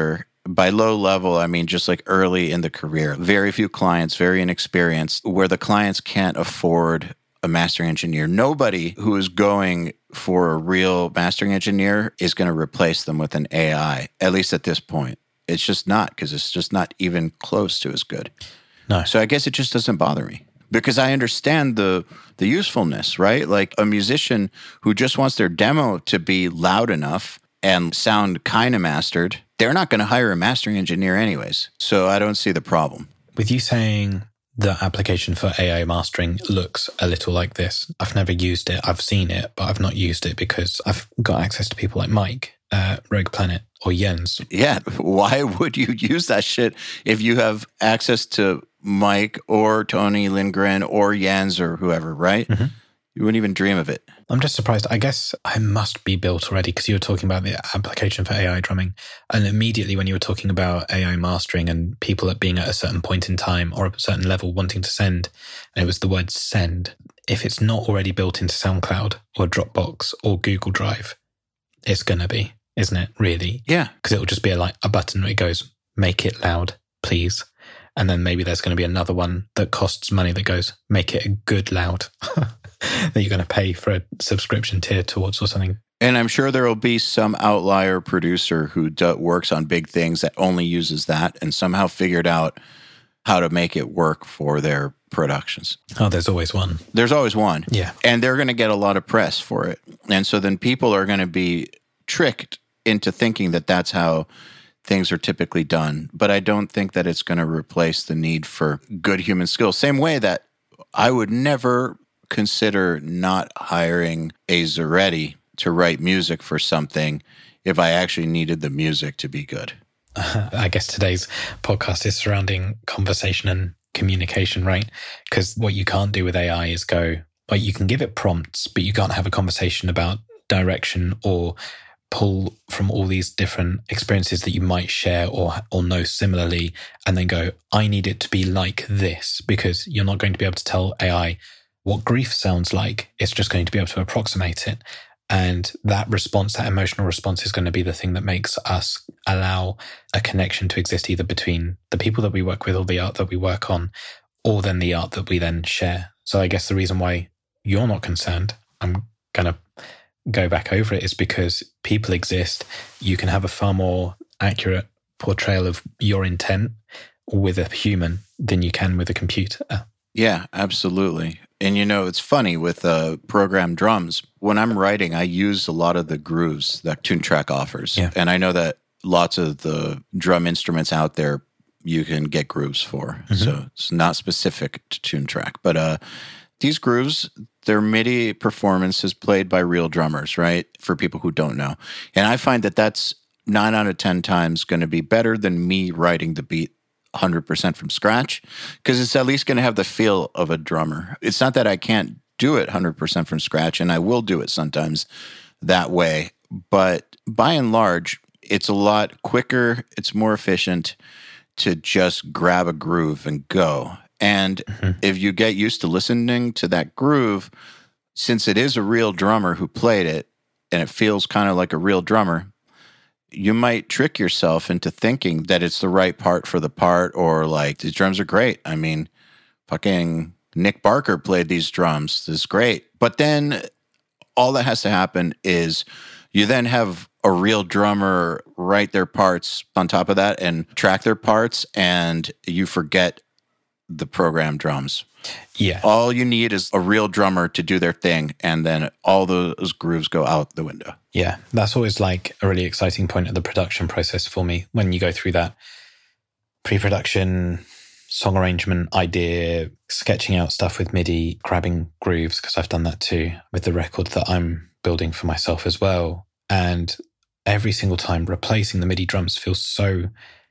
By low level, I mean just like early in the career. Very few clients, very inexperienced, where the clients can't afford a mastering engineer. Nobody who is going for a real mastering engineer is going to replace them with an A I, at least at this point. It's just not, because it's just not even close to as good. No. So I guess it just doesn't bother me, because I understand the the usefulness, right? Like a musician who just wants their demo to be loud enough and sound kind of mastered, they're not going to hire a mastering engineer anyways. So I don't see the problem. With you saying the application for A I mastering looks a little like this, I've never used it. I've seen it, but I've not used it because I've got access to people like Mike, uh, Rogue Planet, or Jens. Yeah, why would you use that shit if you have access to Mike or Tony Lindgren or Jens or whoever, right? Mm-hmm. You wouldn't even dream of it. I'm just surprised. I guess I must be built already, because you were talking about the application for A I drumming. And immediately when you were talking about A I mastering and people at being at a certain point in time or a certain level wanting to send, and it was the word send. If it's not already built into SoundCloud or Dropbox or Google Drive, it's going to be, isn't it? Really? Yeah. Because it will just be a, like a button where it goes, make it loud, please. And then maybe there's going to be another one that costs money that goes, make it a good loud. That you're going to pay for a subscription tier towards or something. And I'm sure there will be some outlier producer who do, works on big things that only uses that and somehow figured out how to make it work for their productions. Oh, there's always one. There's always one. Yeah. And they're going to get a lot of press for it. And so then people are going to be tricked into thinking that that's how things are typically done. But I don't think that it's going to replace the need for good human skills. Same way that I would never consider not hiring a Zaretti to write music for something if I actually needed the music to be good. Uh, I guess today's podcast is surrounding conversation and communication, right? Because what you can't do with A I is go, well, you can give it prompts, but you can't have a conversation about direction or pull from all these different experiences that you might share or or know similarly and then go, I need it to be like this, because you're not going to be able to tell A I what grief sounds like. It's just going to be able to approximate it. And that response, that emotional response, is going to be the thing that makes us allow a connection to exist either between the people that we work with or the art that we work on, or then the art that we then share. So I guess the reason why you're not concerned, I'm going to go back over it, is because people exist. You can have a far more accurate portrayal of your intent with a human than you can with a computer. Yeah, absolutely. And you know, it's funny with uh, programmed drums. When I'm writing, I use a lot of the grooves that TuneTrack offers. Yeah. And I know that lots of the drum instruments out there you can get grooves for. Mm-hmm. So it's not specific to TuneTrack. But uh, these grooves, their MIDI performance is played by real drummers, right? For people who don't know. And I find that that's nine out of ten times going to be better than me writing the beat one hundred percent from scratch, because it's at least going to have the feel of a drummer. It's not that I can't do it one hundred percent from scratch, and I will do it sometimes that way. But by and large, it's a lot quicker. It's more efficient to just grab a groove and go. And mm-hmm. if you get used to listening to that groove, since it is a real drummer who played it, and it feels kind of like a real drummer, you might trick yourself into thinking that it's the right part for the part, or like, these drums are great. I mean, fucking Nick Barker played these drums. This is great. But then all that has to happen is you then have a real drummer write their parts on top of that and track their parts, and you forget the programmed drums. Yeah. All you need is a real drummer to do their thing, and then all those grooves go out the window. Yeah, that's always like a really exciting point of the production process for me, when you go through that pre-production, song arrangement, idea, sketching out stuff with MIDI, grabbing grooves, because I've done that too with the record that I'm building for myself as well. And every single time replacing the MIDI drums feels so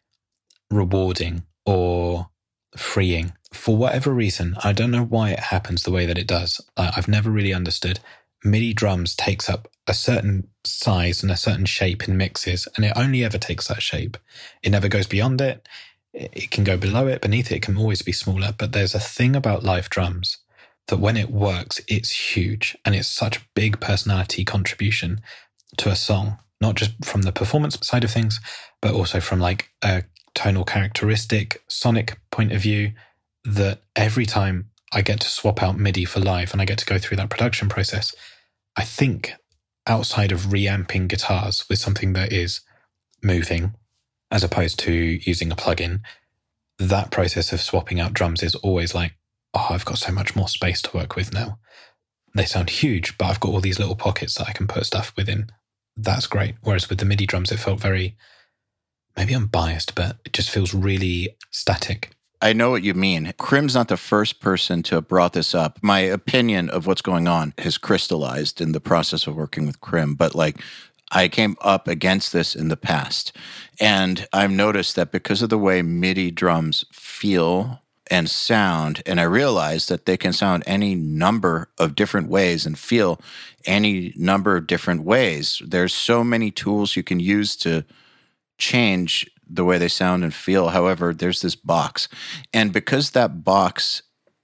rewarding or freeing. For whatever reason, I don't know why it happens the way that it does. I've never really understood. MIDI drums takes up a certain size and a certain shape in mixes, and it only ever takes that shape. It never goes beyond it. It can go below it, beneath it. It can always be smaller. But there's a thing about live drums that when it works, it's huge, and it's such a big personality contribution to a song. not just from the performance side of things, but also from like a tonal characteristic, sonic point of view, that every time I get to swap out MIDI for live and I get to go through that production process, I think outside of reamping guitars with something that is moving, as opposed to using a plugin, that process of swapping out drums is always like, oh, I've got so much more space to work with now. They sound huge, but I've got all these little pockets that I can put stuff within. That's great. Whereas with the MIDI drums, it felt very, maybe I'm biased, but it just feels really static. I know what you mean. Krim's not the first person to have brought this up. My opinion of what's going on has crystallized in the process of working with Krim, but like I came up against this in the past. And I've noticed that because of the way MIDI drums feel and sound, and I realized that they can sound any number of different ways and feel any number of different ways. There's so many tools you can use to change the way they sound and feel. However, there's this box. And because that box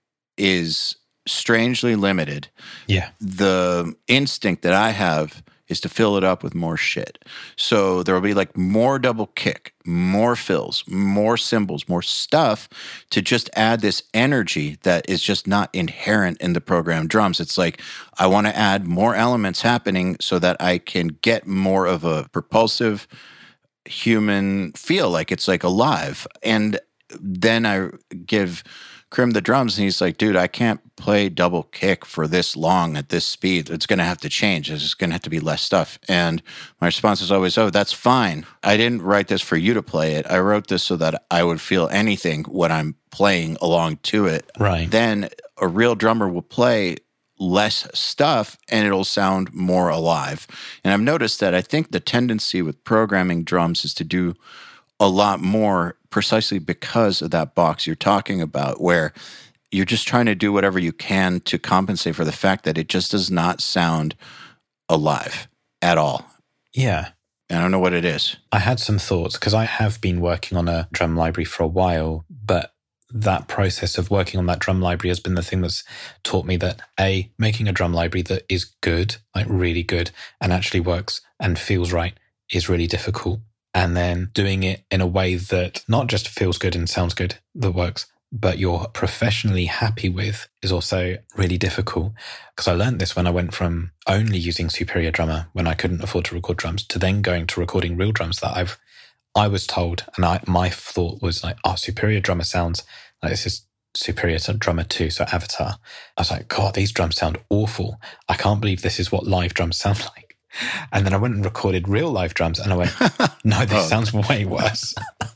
is strangely limited, yeah, the instinct that I have is to fill it up with more shit. So there will be like more double kick, more fills, more cymbals, more stuff to just add this energy that is just not inherent in the programmed drums. It's like, I want to add more elements happening so that I can get more of a propulsive human feel, like it's like alive. And then I give Krim the drums and he's like, dude, I can't play double kick for this long at this speed. It's going to have to change. It's going to have to be less stuff. And my response is always, oh, that's fine. I didn't write this for you to play it. I wrote this so that I would feel anything when I'm playing along to it. Right. Then a real drummer will play less stuff and it'll sound more alive. And I've noticed that I think the tendency with programming drums is to do a lot more precisely because of that box you're talking about, where you're just trying to do whatever you can to compensate for the fact that it just does not sound alive at all. Yeah. I don't know what it is. I had some thoughts because I have been working on a drum library for a while, but that process of working on that drum library has been the thing that's taught me that A, making a drum library that is good, like really good, and actually works and feels right is really difficult. And then doing it in a way that not just feels good and sounds good, that works, but you're professionally happy with is also really difficult. Because I learned this when I went from only using Superior Drummer when I couldn't afford to record drums to then going to recording real drums that I've I was told, and I, my thought was like, oh, Superior Drummer sounds like this is Superior to Drummer two, so Avatar. I was like, God, these drums sound awful. I can't believe this is what live drums sound like. And then I went and recorded real live drums, and I went, no, this oh. sounds way worse.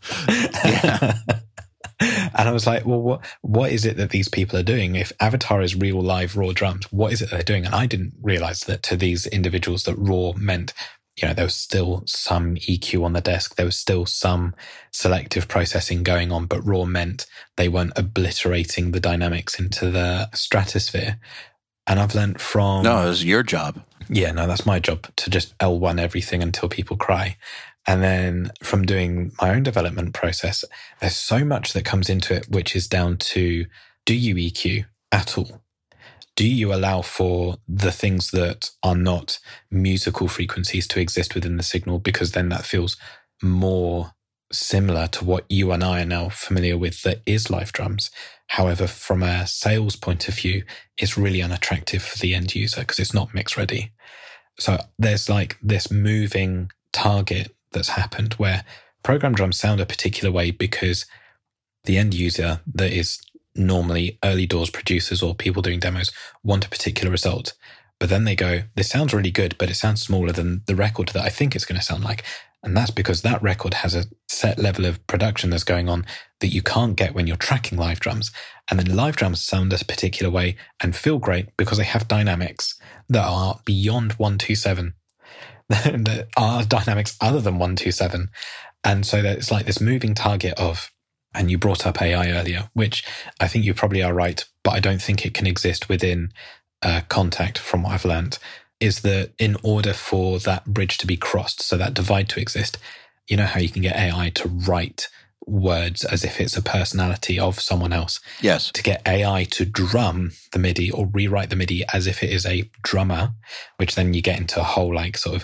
Yeah. And I was like, well, what what is it that these people are doing? If Avatar is real live raw drums, what is it they're doing? And I didn't realize that to these individuals that raw meant, you know, there was still some E Q on the desk. There was still some selective processing going on, but raw meant they weren't obliterating the dynamics into the stratosphere. And I've learned from... No, it was your job. Yeah, no, that's my job, to just L one everything until people cry. And then from doing my own development process, there's so much that comes into it, which is down to, do you E Q at all? Do you allow for the things that are not musical frequencies to exist within the signal? Because then that feels more similar to what you and I are now familiar with that is live drums. However, from a sales point of view, it's really unattractive for the end user because it's not mix ready. So there's like this moving target that's happened where program drums sound a particular way because the end user that is normally early doors producers or people doing demos want a particular result. But then they go, this sounds really good, but it sounds smaller than the record that I think it's going to sound like. And that's because that record has a set level of production that's going on that you can't get when you're tracking live drums. And then live drums sound a particular way and feel great because they have dynamics that are beyond one two seven. That are dynamics other than one two seven. And so that it's like this moving target of, and you brought up A I earlier, which I think you probably are right, but I don't think it can exist within uh, Kontakt from what I've learned, is that in order for that bridge to be crossed, so that divide to exist, you know how you can get A I to write words as if it's a personality of someone else? Yes. To get A I to drum the MIDI or rewrite the MIDI as if it is a drummer, which then you get into a whole like sort of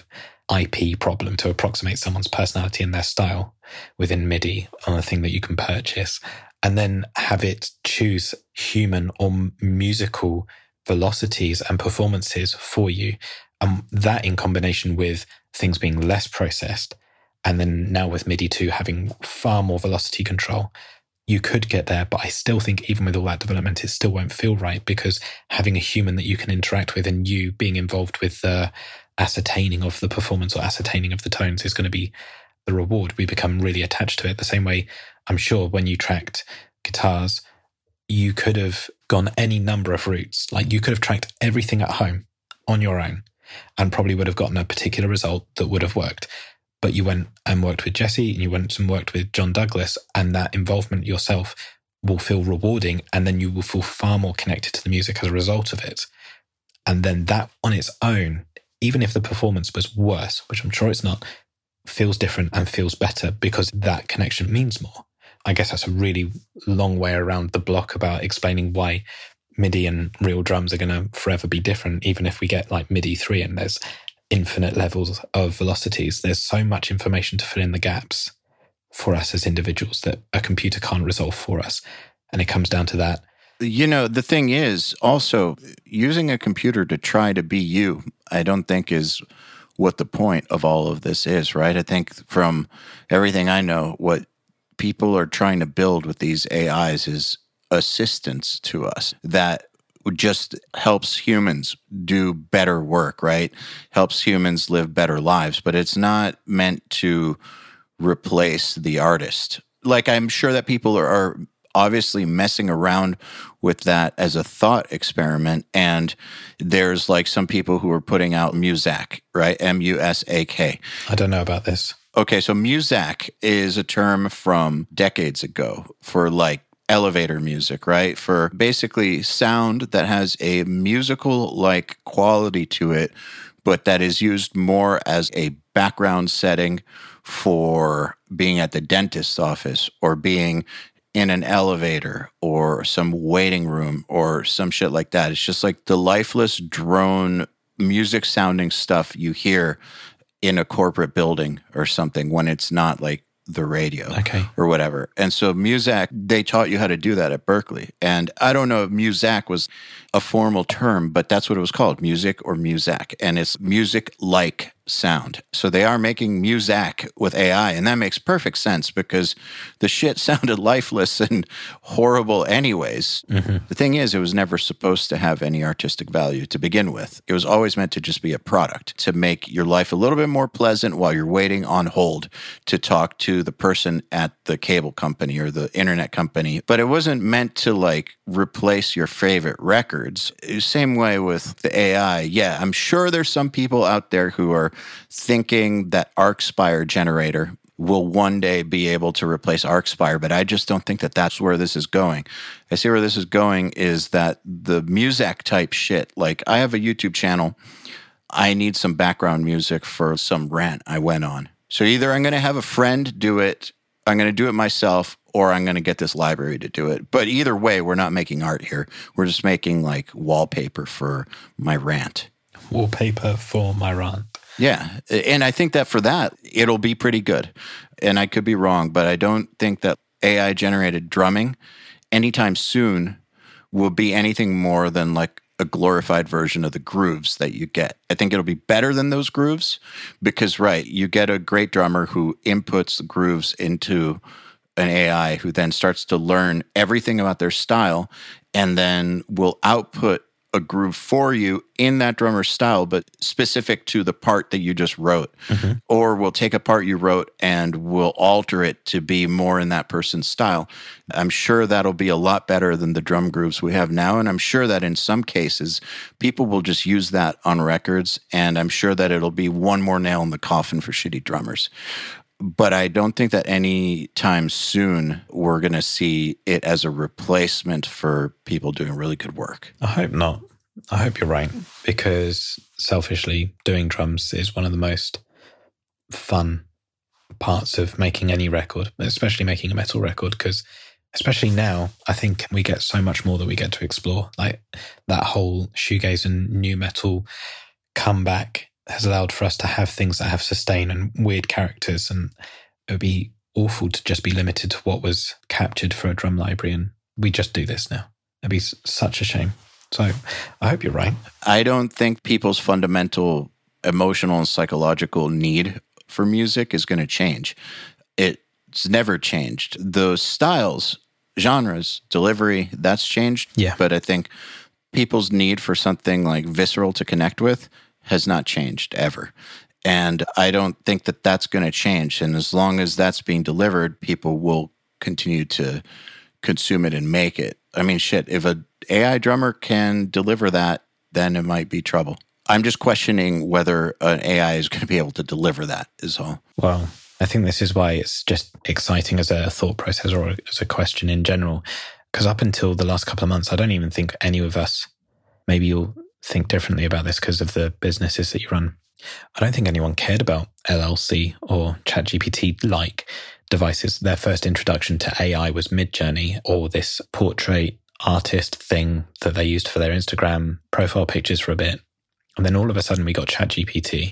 I P problem to approximate someone's personality and their style within MIDI on a thing that you can purchase, and then have it choose human or musical velocities and performances for you. And that in combination with things being less processed, and then now with MIDI two having far more velocity control, you could get there. But I still think even with all that development, it still won't feel right, because having a human that you can interact with and you being involved with the ascertaining of the performance or ascertaining of the tones is going to be the reward. We become really attached to it. The same way, I'm sure when you tracked guitars, you could have gone any number of routes. Like you could have tracked everything at home on your own and probably would have gotten a particular result that would have worked. But you went and worked with Jesse, and you went and worked with John Douglas, and that involvement yourself will feel rewarding, and then you will feel far more connected to the music as a result of it. And then that on its own, even if the performance was worse, which I'm sure it's not, feels different and feels better because that connection means more. I guess that's a really long way around the block about explaining why MIDI and real drums are going to forever be different, even if we get like MIDI three and there's infinite levels of velocities. There's so much information to fill in the gaps for us as individuals that a computer can't resolve for us. And it comes down to that. You know, the thing is also using a computer to try to be you, I don't think is what the point of all of this is, right? I think from everything I know, what people are trying to build with these A Is is assistance to us that just helps humans do better work, right? Helps humans live better lives, but it's not meant to replace the artist. Like, I'm sure that people are, are obviously messing around with that as a thought experiment, and there's like some people who are putting out Muzak, right? M U S A K. I don't know about this. Okay, so Muzak is a term from decades ago for like elevator music, right? For basically sound that has a musical-like quality to it, but that is used more as a background setting for being at the dentist's office or being in an elevator or some waiting room or some shit like that. It's just like the lifeless drone music sounding stuff you hear in a corporate building or something when it's not like the radio okay. or whatever. And so Muzak, they taught you how to do that at Berkeley. And I don't know if Muzak was a formal term, but that's what it was called, music or Muzak. And it's music-like sound. So they are making Muzak with A I, and that makes perfect sense because the shit sounded lifeless and horrible anyways. Mm-hmm. The thing is, it was never supposed to have any artistic value to begin with. It was always meant to just be a product, to make your life a little bit more pleasant while you're waiting on hold to talk to the person at the cable company or the internet company. But it wasn't meant to like replace your favorite records. Same way with the A I. Yeah, I'm sure there's some people out there who are thinking that ArcSpire generator will one day be able to replace ArcSpire, but I just don't think that that's where this is going. I see where this is going is that the Muzak type shit, like I have a YouTube channel, I need some background music for some rant I went on. So either I'm going to have a friend do it, I'm going to do it myself, or I'm going to get this library to do it. But either way, we're not making art here. We're just making like wallpaper for my rant. Wallpaper for my rant. Yeah. And I think that for that, it'll be pretty good. And I could be wrong, but I don't think that A I-generated drumming anytime soon will be anything more than like a glorified version of the grooves that you get. I think it'll be better than those grooves because, right, you get a great drummer who inputs the grooves into an A I who then starts to learn everything about their style and then will output a groove for you in that drummer's style, but specific to the part that you just wrote. Mm-hmm. Or we'll take a part you wrote and we'll alter it to be more in that person's style. I'm sure that'll be a lot better than the drum grooves we have now. And I'm sure that in some cases, people will just use that on records. And I'm sure that it'll be one more nail in the coffin for shitty drummers. But I don't think that anytime soon we're going to see it as a replacement for people doing really good work. I hope not. I hope you're right, because selfishly, doing drums is one of the most fun parts of making any record, especially making a metal record, because especially now, I think we get so much more that we get to explore. Like that whole shoegaze and new metal comeback has allowed for us to have things that have sustain and weird characters. And it would be awful to just be limited to what was captured for a drum library. And we just do this now. It'd be s- such a shame. So I hope you're right. I don't think people's fundamental emotional and psychological need for music is going to change. It's never changed. Those styles, genres, delivery, that's changed. Yeah. But I think people's need for something like visceral to connect with has not changed ever. And I don't think that that's going to change. And as long as that's being delivered, people will continue to consume it and make it. I mean, shit, if a A I drummer can deliver that, then it might be trouble. I'm just questioning whether an A I is going to be able to deliver that is all. Well, I think this is why it's just exciting as a thought process or as a question in general. Because up until the last couple of months, I don't even think any of us, maybe you'll think differently about this because of the businesses that you run. I don't think anyone cared about L L C or ChatGPT-like devices. Their first introduction to A I was Midjourney, or this portrait artist thing that they used for their Instagram profile pictures for a bit. And then all of a sudden we got ChatGPT,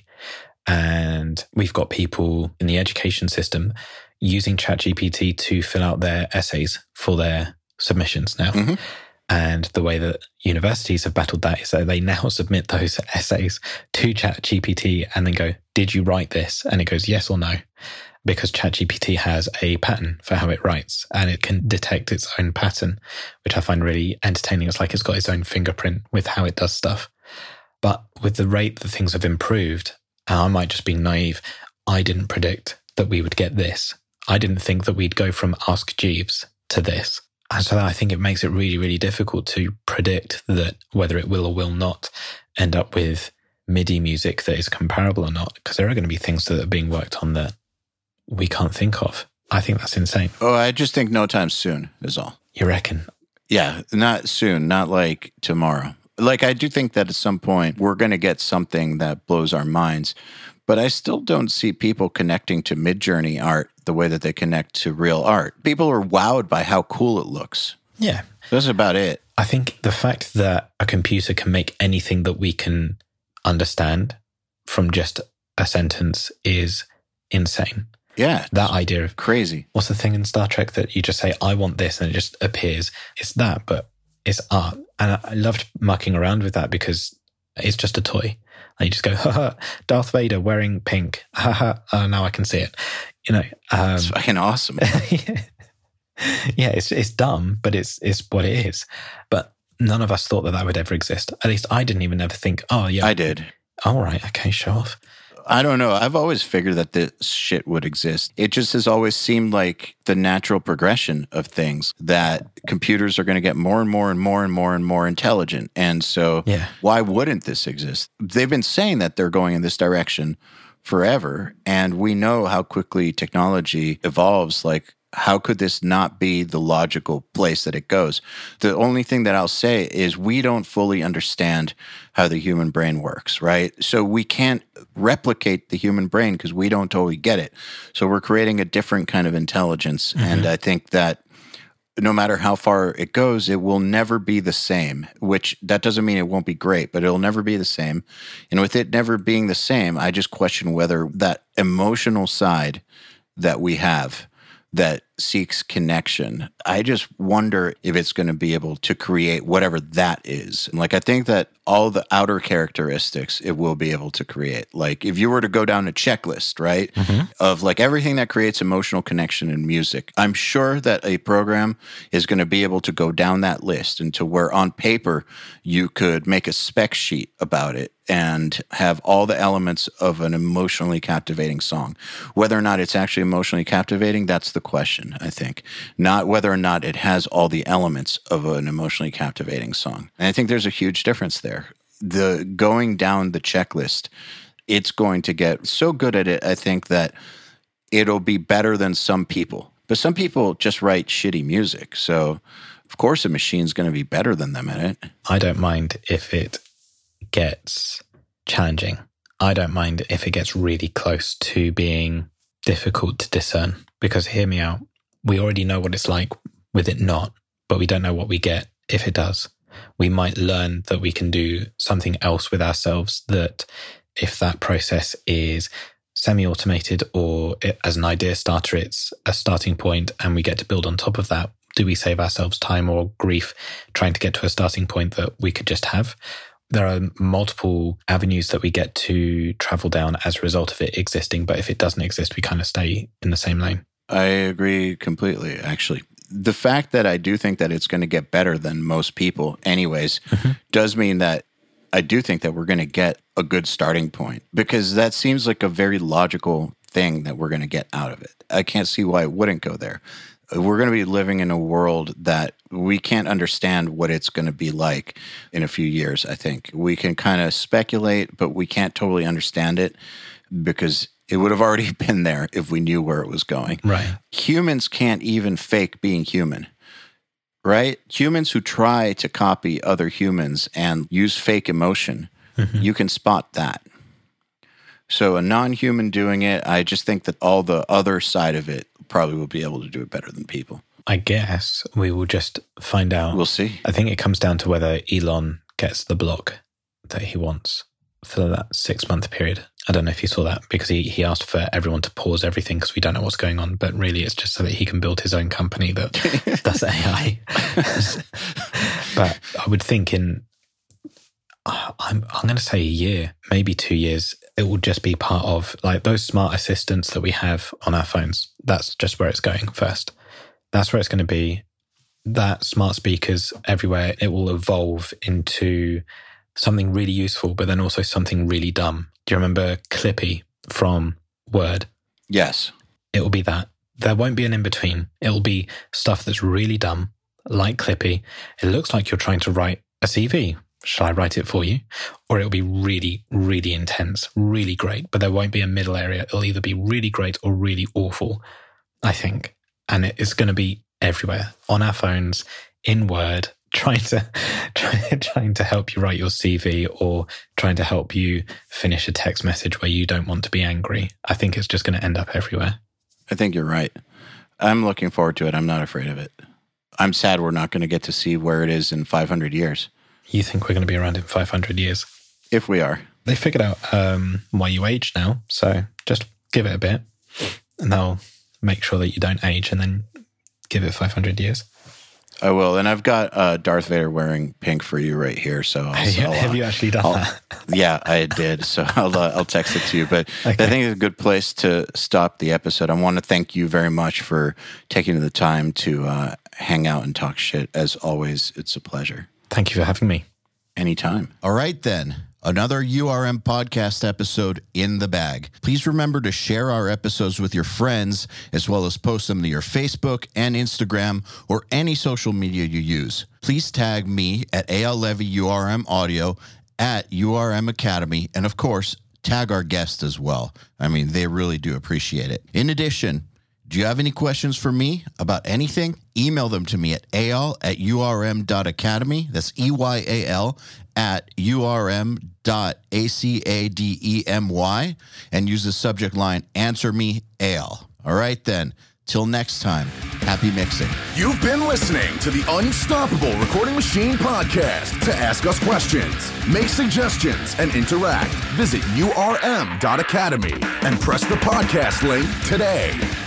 and we've got people in the education system using ChatGPT to fill out their essays for their submissions now. Mm-hmm. And the way that universities have battled that is that they now submit those essays to ChatGPT and then go, did you write this? And it goes yes or no, because ChatGPT has a pattern for how it writes and it can detect its own pattern, which I find really entertaining. It's like it's got its own fingerprint with how it does stuff. But with the rate that things have improved, and I might just be naive, I didn't predict that we would get this. I didn't think that we'd go from Ask Jeeves to this. And so I think it makes it really, really difficult to predict that whether it will or will not end up with MIDI music that is comparable or not, because there are going to be things that are being worked on that we can't think of. I think that's insane. Oh, I just think no time soon is all. You reckon? Yeah, not soon, not like tomorrow. Like, I do think that at some point we're going to get something that blows our minds, but I still don't see people connecting to Midjourney art the way that they connect to real art. People are wowed by how cool it looks. Yeah. That's about it. I think the fact that a computer can make anything that we can understand from just a sentence is insane. Yeah. That idea of crazy. What's the thing in Star Trek that you just say, I want this, and it just appears? It's that, but it's art. And I loved mucking around with that because it's just a toy. And you just go, haha, Darth Vader wearing pink. Haha, oh, now I can see it. You know, um, it's fucking awesome. yeah, yeah it's it's dumb, but it's it's what it is. But none of us thought that that would ever exist. At least I didn't even ever think, oh, yeah. I did. All right, okay, show off. I don't know. I've always figured that this shit would exist. It just has always seemed like the natural progression of things, that computers are going to get more and more and more and more and more intelligent. And so yeah. Why wouldn't this exist? They've been saying that they're going in this direction forever. And we know how quickly technology evolves. Like, how could this not be the logical place that it goes? The only thing that I'll say is we don't fully understand how the human brain works, right? So we can't replicate the human brain because we don't totally get it. So we're creating a different kind of intelligence. Mm-hmm. And I think that no matter how far it goes, it will never be the same, which that doesn't mean it won't be great, but it'll never be the same. And with it never being the same, I just question whether that emotional side that we have that seeks connection, I just wonder if it's going to be able to create whatever that is. Like, I think that all the outer characteristics it will be able to create. Like, if you were to go down a checklist, right, mm-hmm. of like everything that creates emotional connection in music, I'm sure that a program is going to be able to go down that list and to where on paper you could make a spec sheet about it and have all the elements of an emotionally captivating song. Whether or not it's actually emotionally captivating, that's the question, I think. Not whether or not it has all the elements of an emotionally captivating song. And I think there's a huge difference there. The going down the checklist, it's going to get so good at it, I think, that it'll be better than some people. But some people just write shitty music. So, of course, a machine's going to be better than them at it. I don't mind if it gets challenging. I don't mind if it gets really close to being difficult to discern, because hear me out, we already know what it's like with it not, but we don't know what we get if it does. We might learn that we can do something else with ourselves that if that process is semi-automated or it, as an idea starter, it's a starting point and we get to build on top of that. Do we save ourselves time or grief trying to get to a starting point that we could just have? There are multiple avenues that we get to travel down as a result of it existing, but if it doesn't exist, we kind of stay in the same lane. I agree completely, actually. The fact that I do think that it's going to get better than most people anyways, mm-hmm. does mean that I do think that we're going to get a good starting point, because that seems like a very logical thing that we're going to get out of it. I can't see why it wouldn't go there. We're going to be living in a world that we can't understand what it's going to be like in a few years, I think. We can kind of speculate, but we can't totally understand it because it would have already been there if we knew where it was going. Right. Humans can't even fake being human, right? Humans who try to copy other humans and use fake emotion, mm-hmm. you can spot that. So a non-human doing it, I just think that all the other side of it probably will be able to do it better than people. I guess we will just find out. We'll see. I think it comes down to whether Elon gets the block that he wants for that six-month period. I don't know if you saw that, because he, he asked for everyone to pause everything because we don't know what's going on. But really, it's just so that he can build his own company that does A I. But I would think in, I'm, I'm going to say a year, maybe two years, it will just be part of like those smart assistants that we have on our phones. That's just where it's going first. That's where it's going to be. That smart speakers everywhere, it will evolve into something really useful, but then also something really dumb. Do you remember Clippy from Word? Yes. It will be that. There won't be an in-between. It will be stuff that's really dumb, like Clippy. It looks like you're trying to write a C V. Shall I write it for you? Or it'll be really, really intense, really great, but there won't be a middle area. It'll either be really great or really awful, I think. And it's going to be everywhere, on our phones, in Word, trying to try, trying to help you write your C V or trying to help you finish a text message where you don't want to be angry. I think it's just going to end up everywhere. I think you're right. I'm looking forward to it. I'm not afraid of it. I'm sad we're not going to get to see where it is in five hundred years. You think we're going to be around in five hundred years? If we are. They figured out um, why you age now, so just give it a bit and they'll make sure that you don't age and then give it five hundred years. I will. And I've got uh, Darth Vader wearing pink for you right here. So I'll, Have I'll, you actually done I'll, that? Yeah, I did. So I'll, uh, I'll text it to you. But okay. I think it's a good place to stop the episode. I want to thank you very much for taking the time to uh, hang out and talk shit. As always, it's a pleasure. Thank you for having me. Anytime. All right, then. Another U R M podcast episode in the bag. Please remember to share our episodes with your friends, as well as post them to your Facebook and Instagram or any social media you use. Please tag me at A L Levy U R M Audio, at U R M Academy, and of course, tag our guests as well. I mean, they really do appreciate it. In addition, do you have any questions for me about anything? Email them to me at eyal at urm.academy. That's E Y A L at urm.academy. And use the subject line, Answer Me, Eyal. All right, then. Till next time, happy mixing. You've been listening to the Unstoppable Recording Machine podcast. To ask us questions, make suggestions, and interact, visit U R M dot academy and press the podcast link today.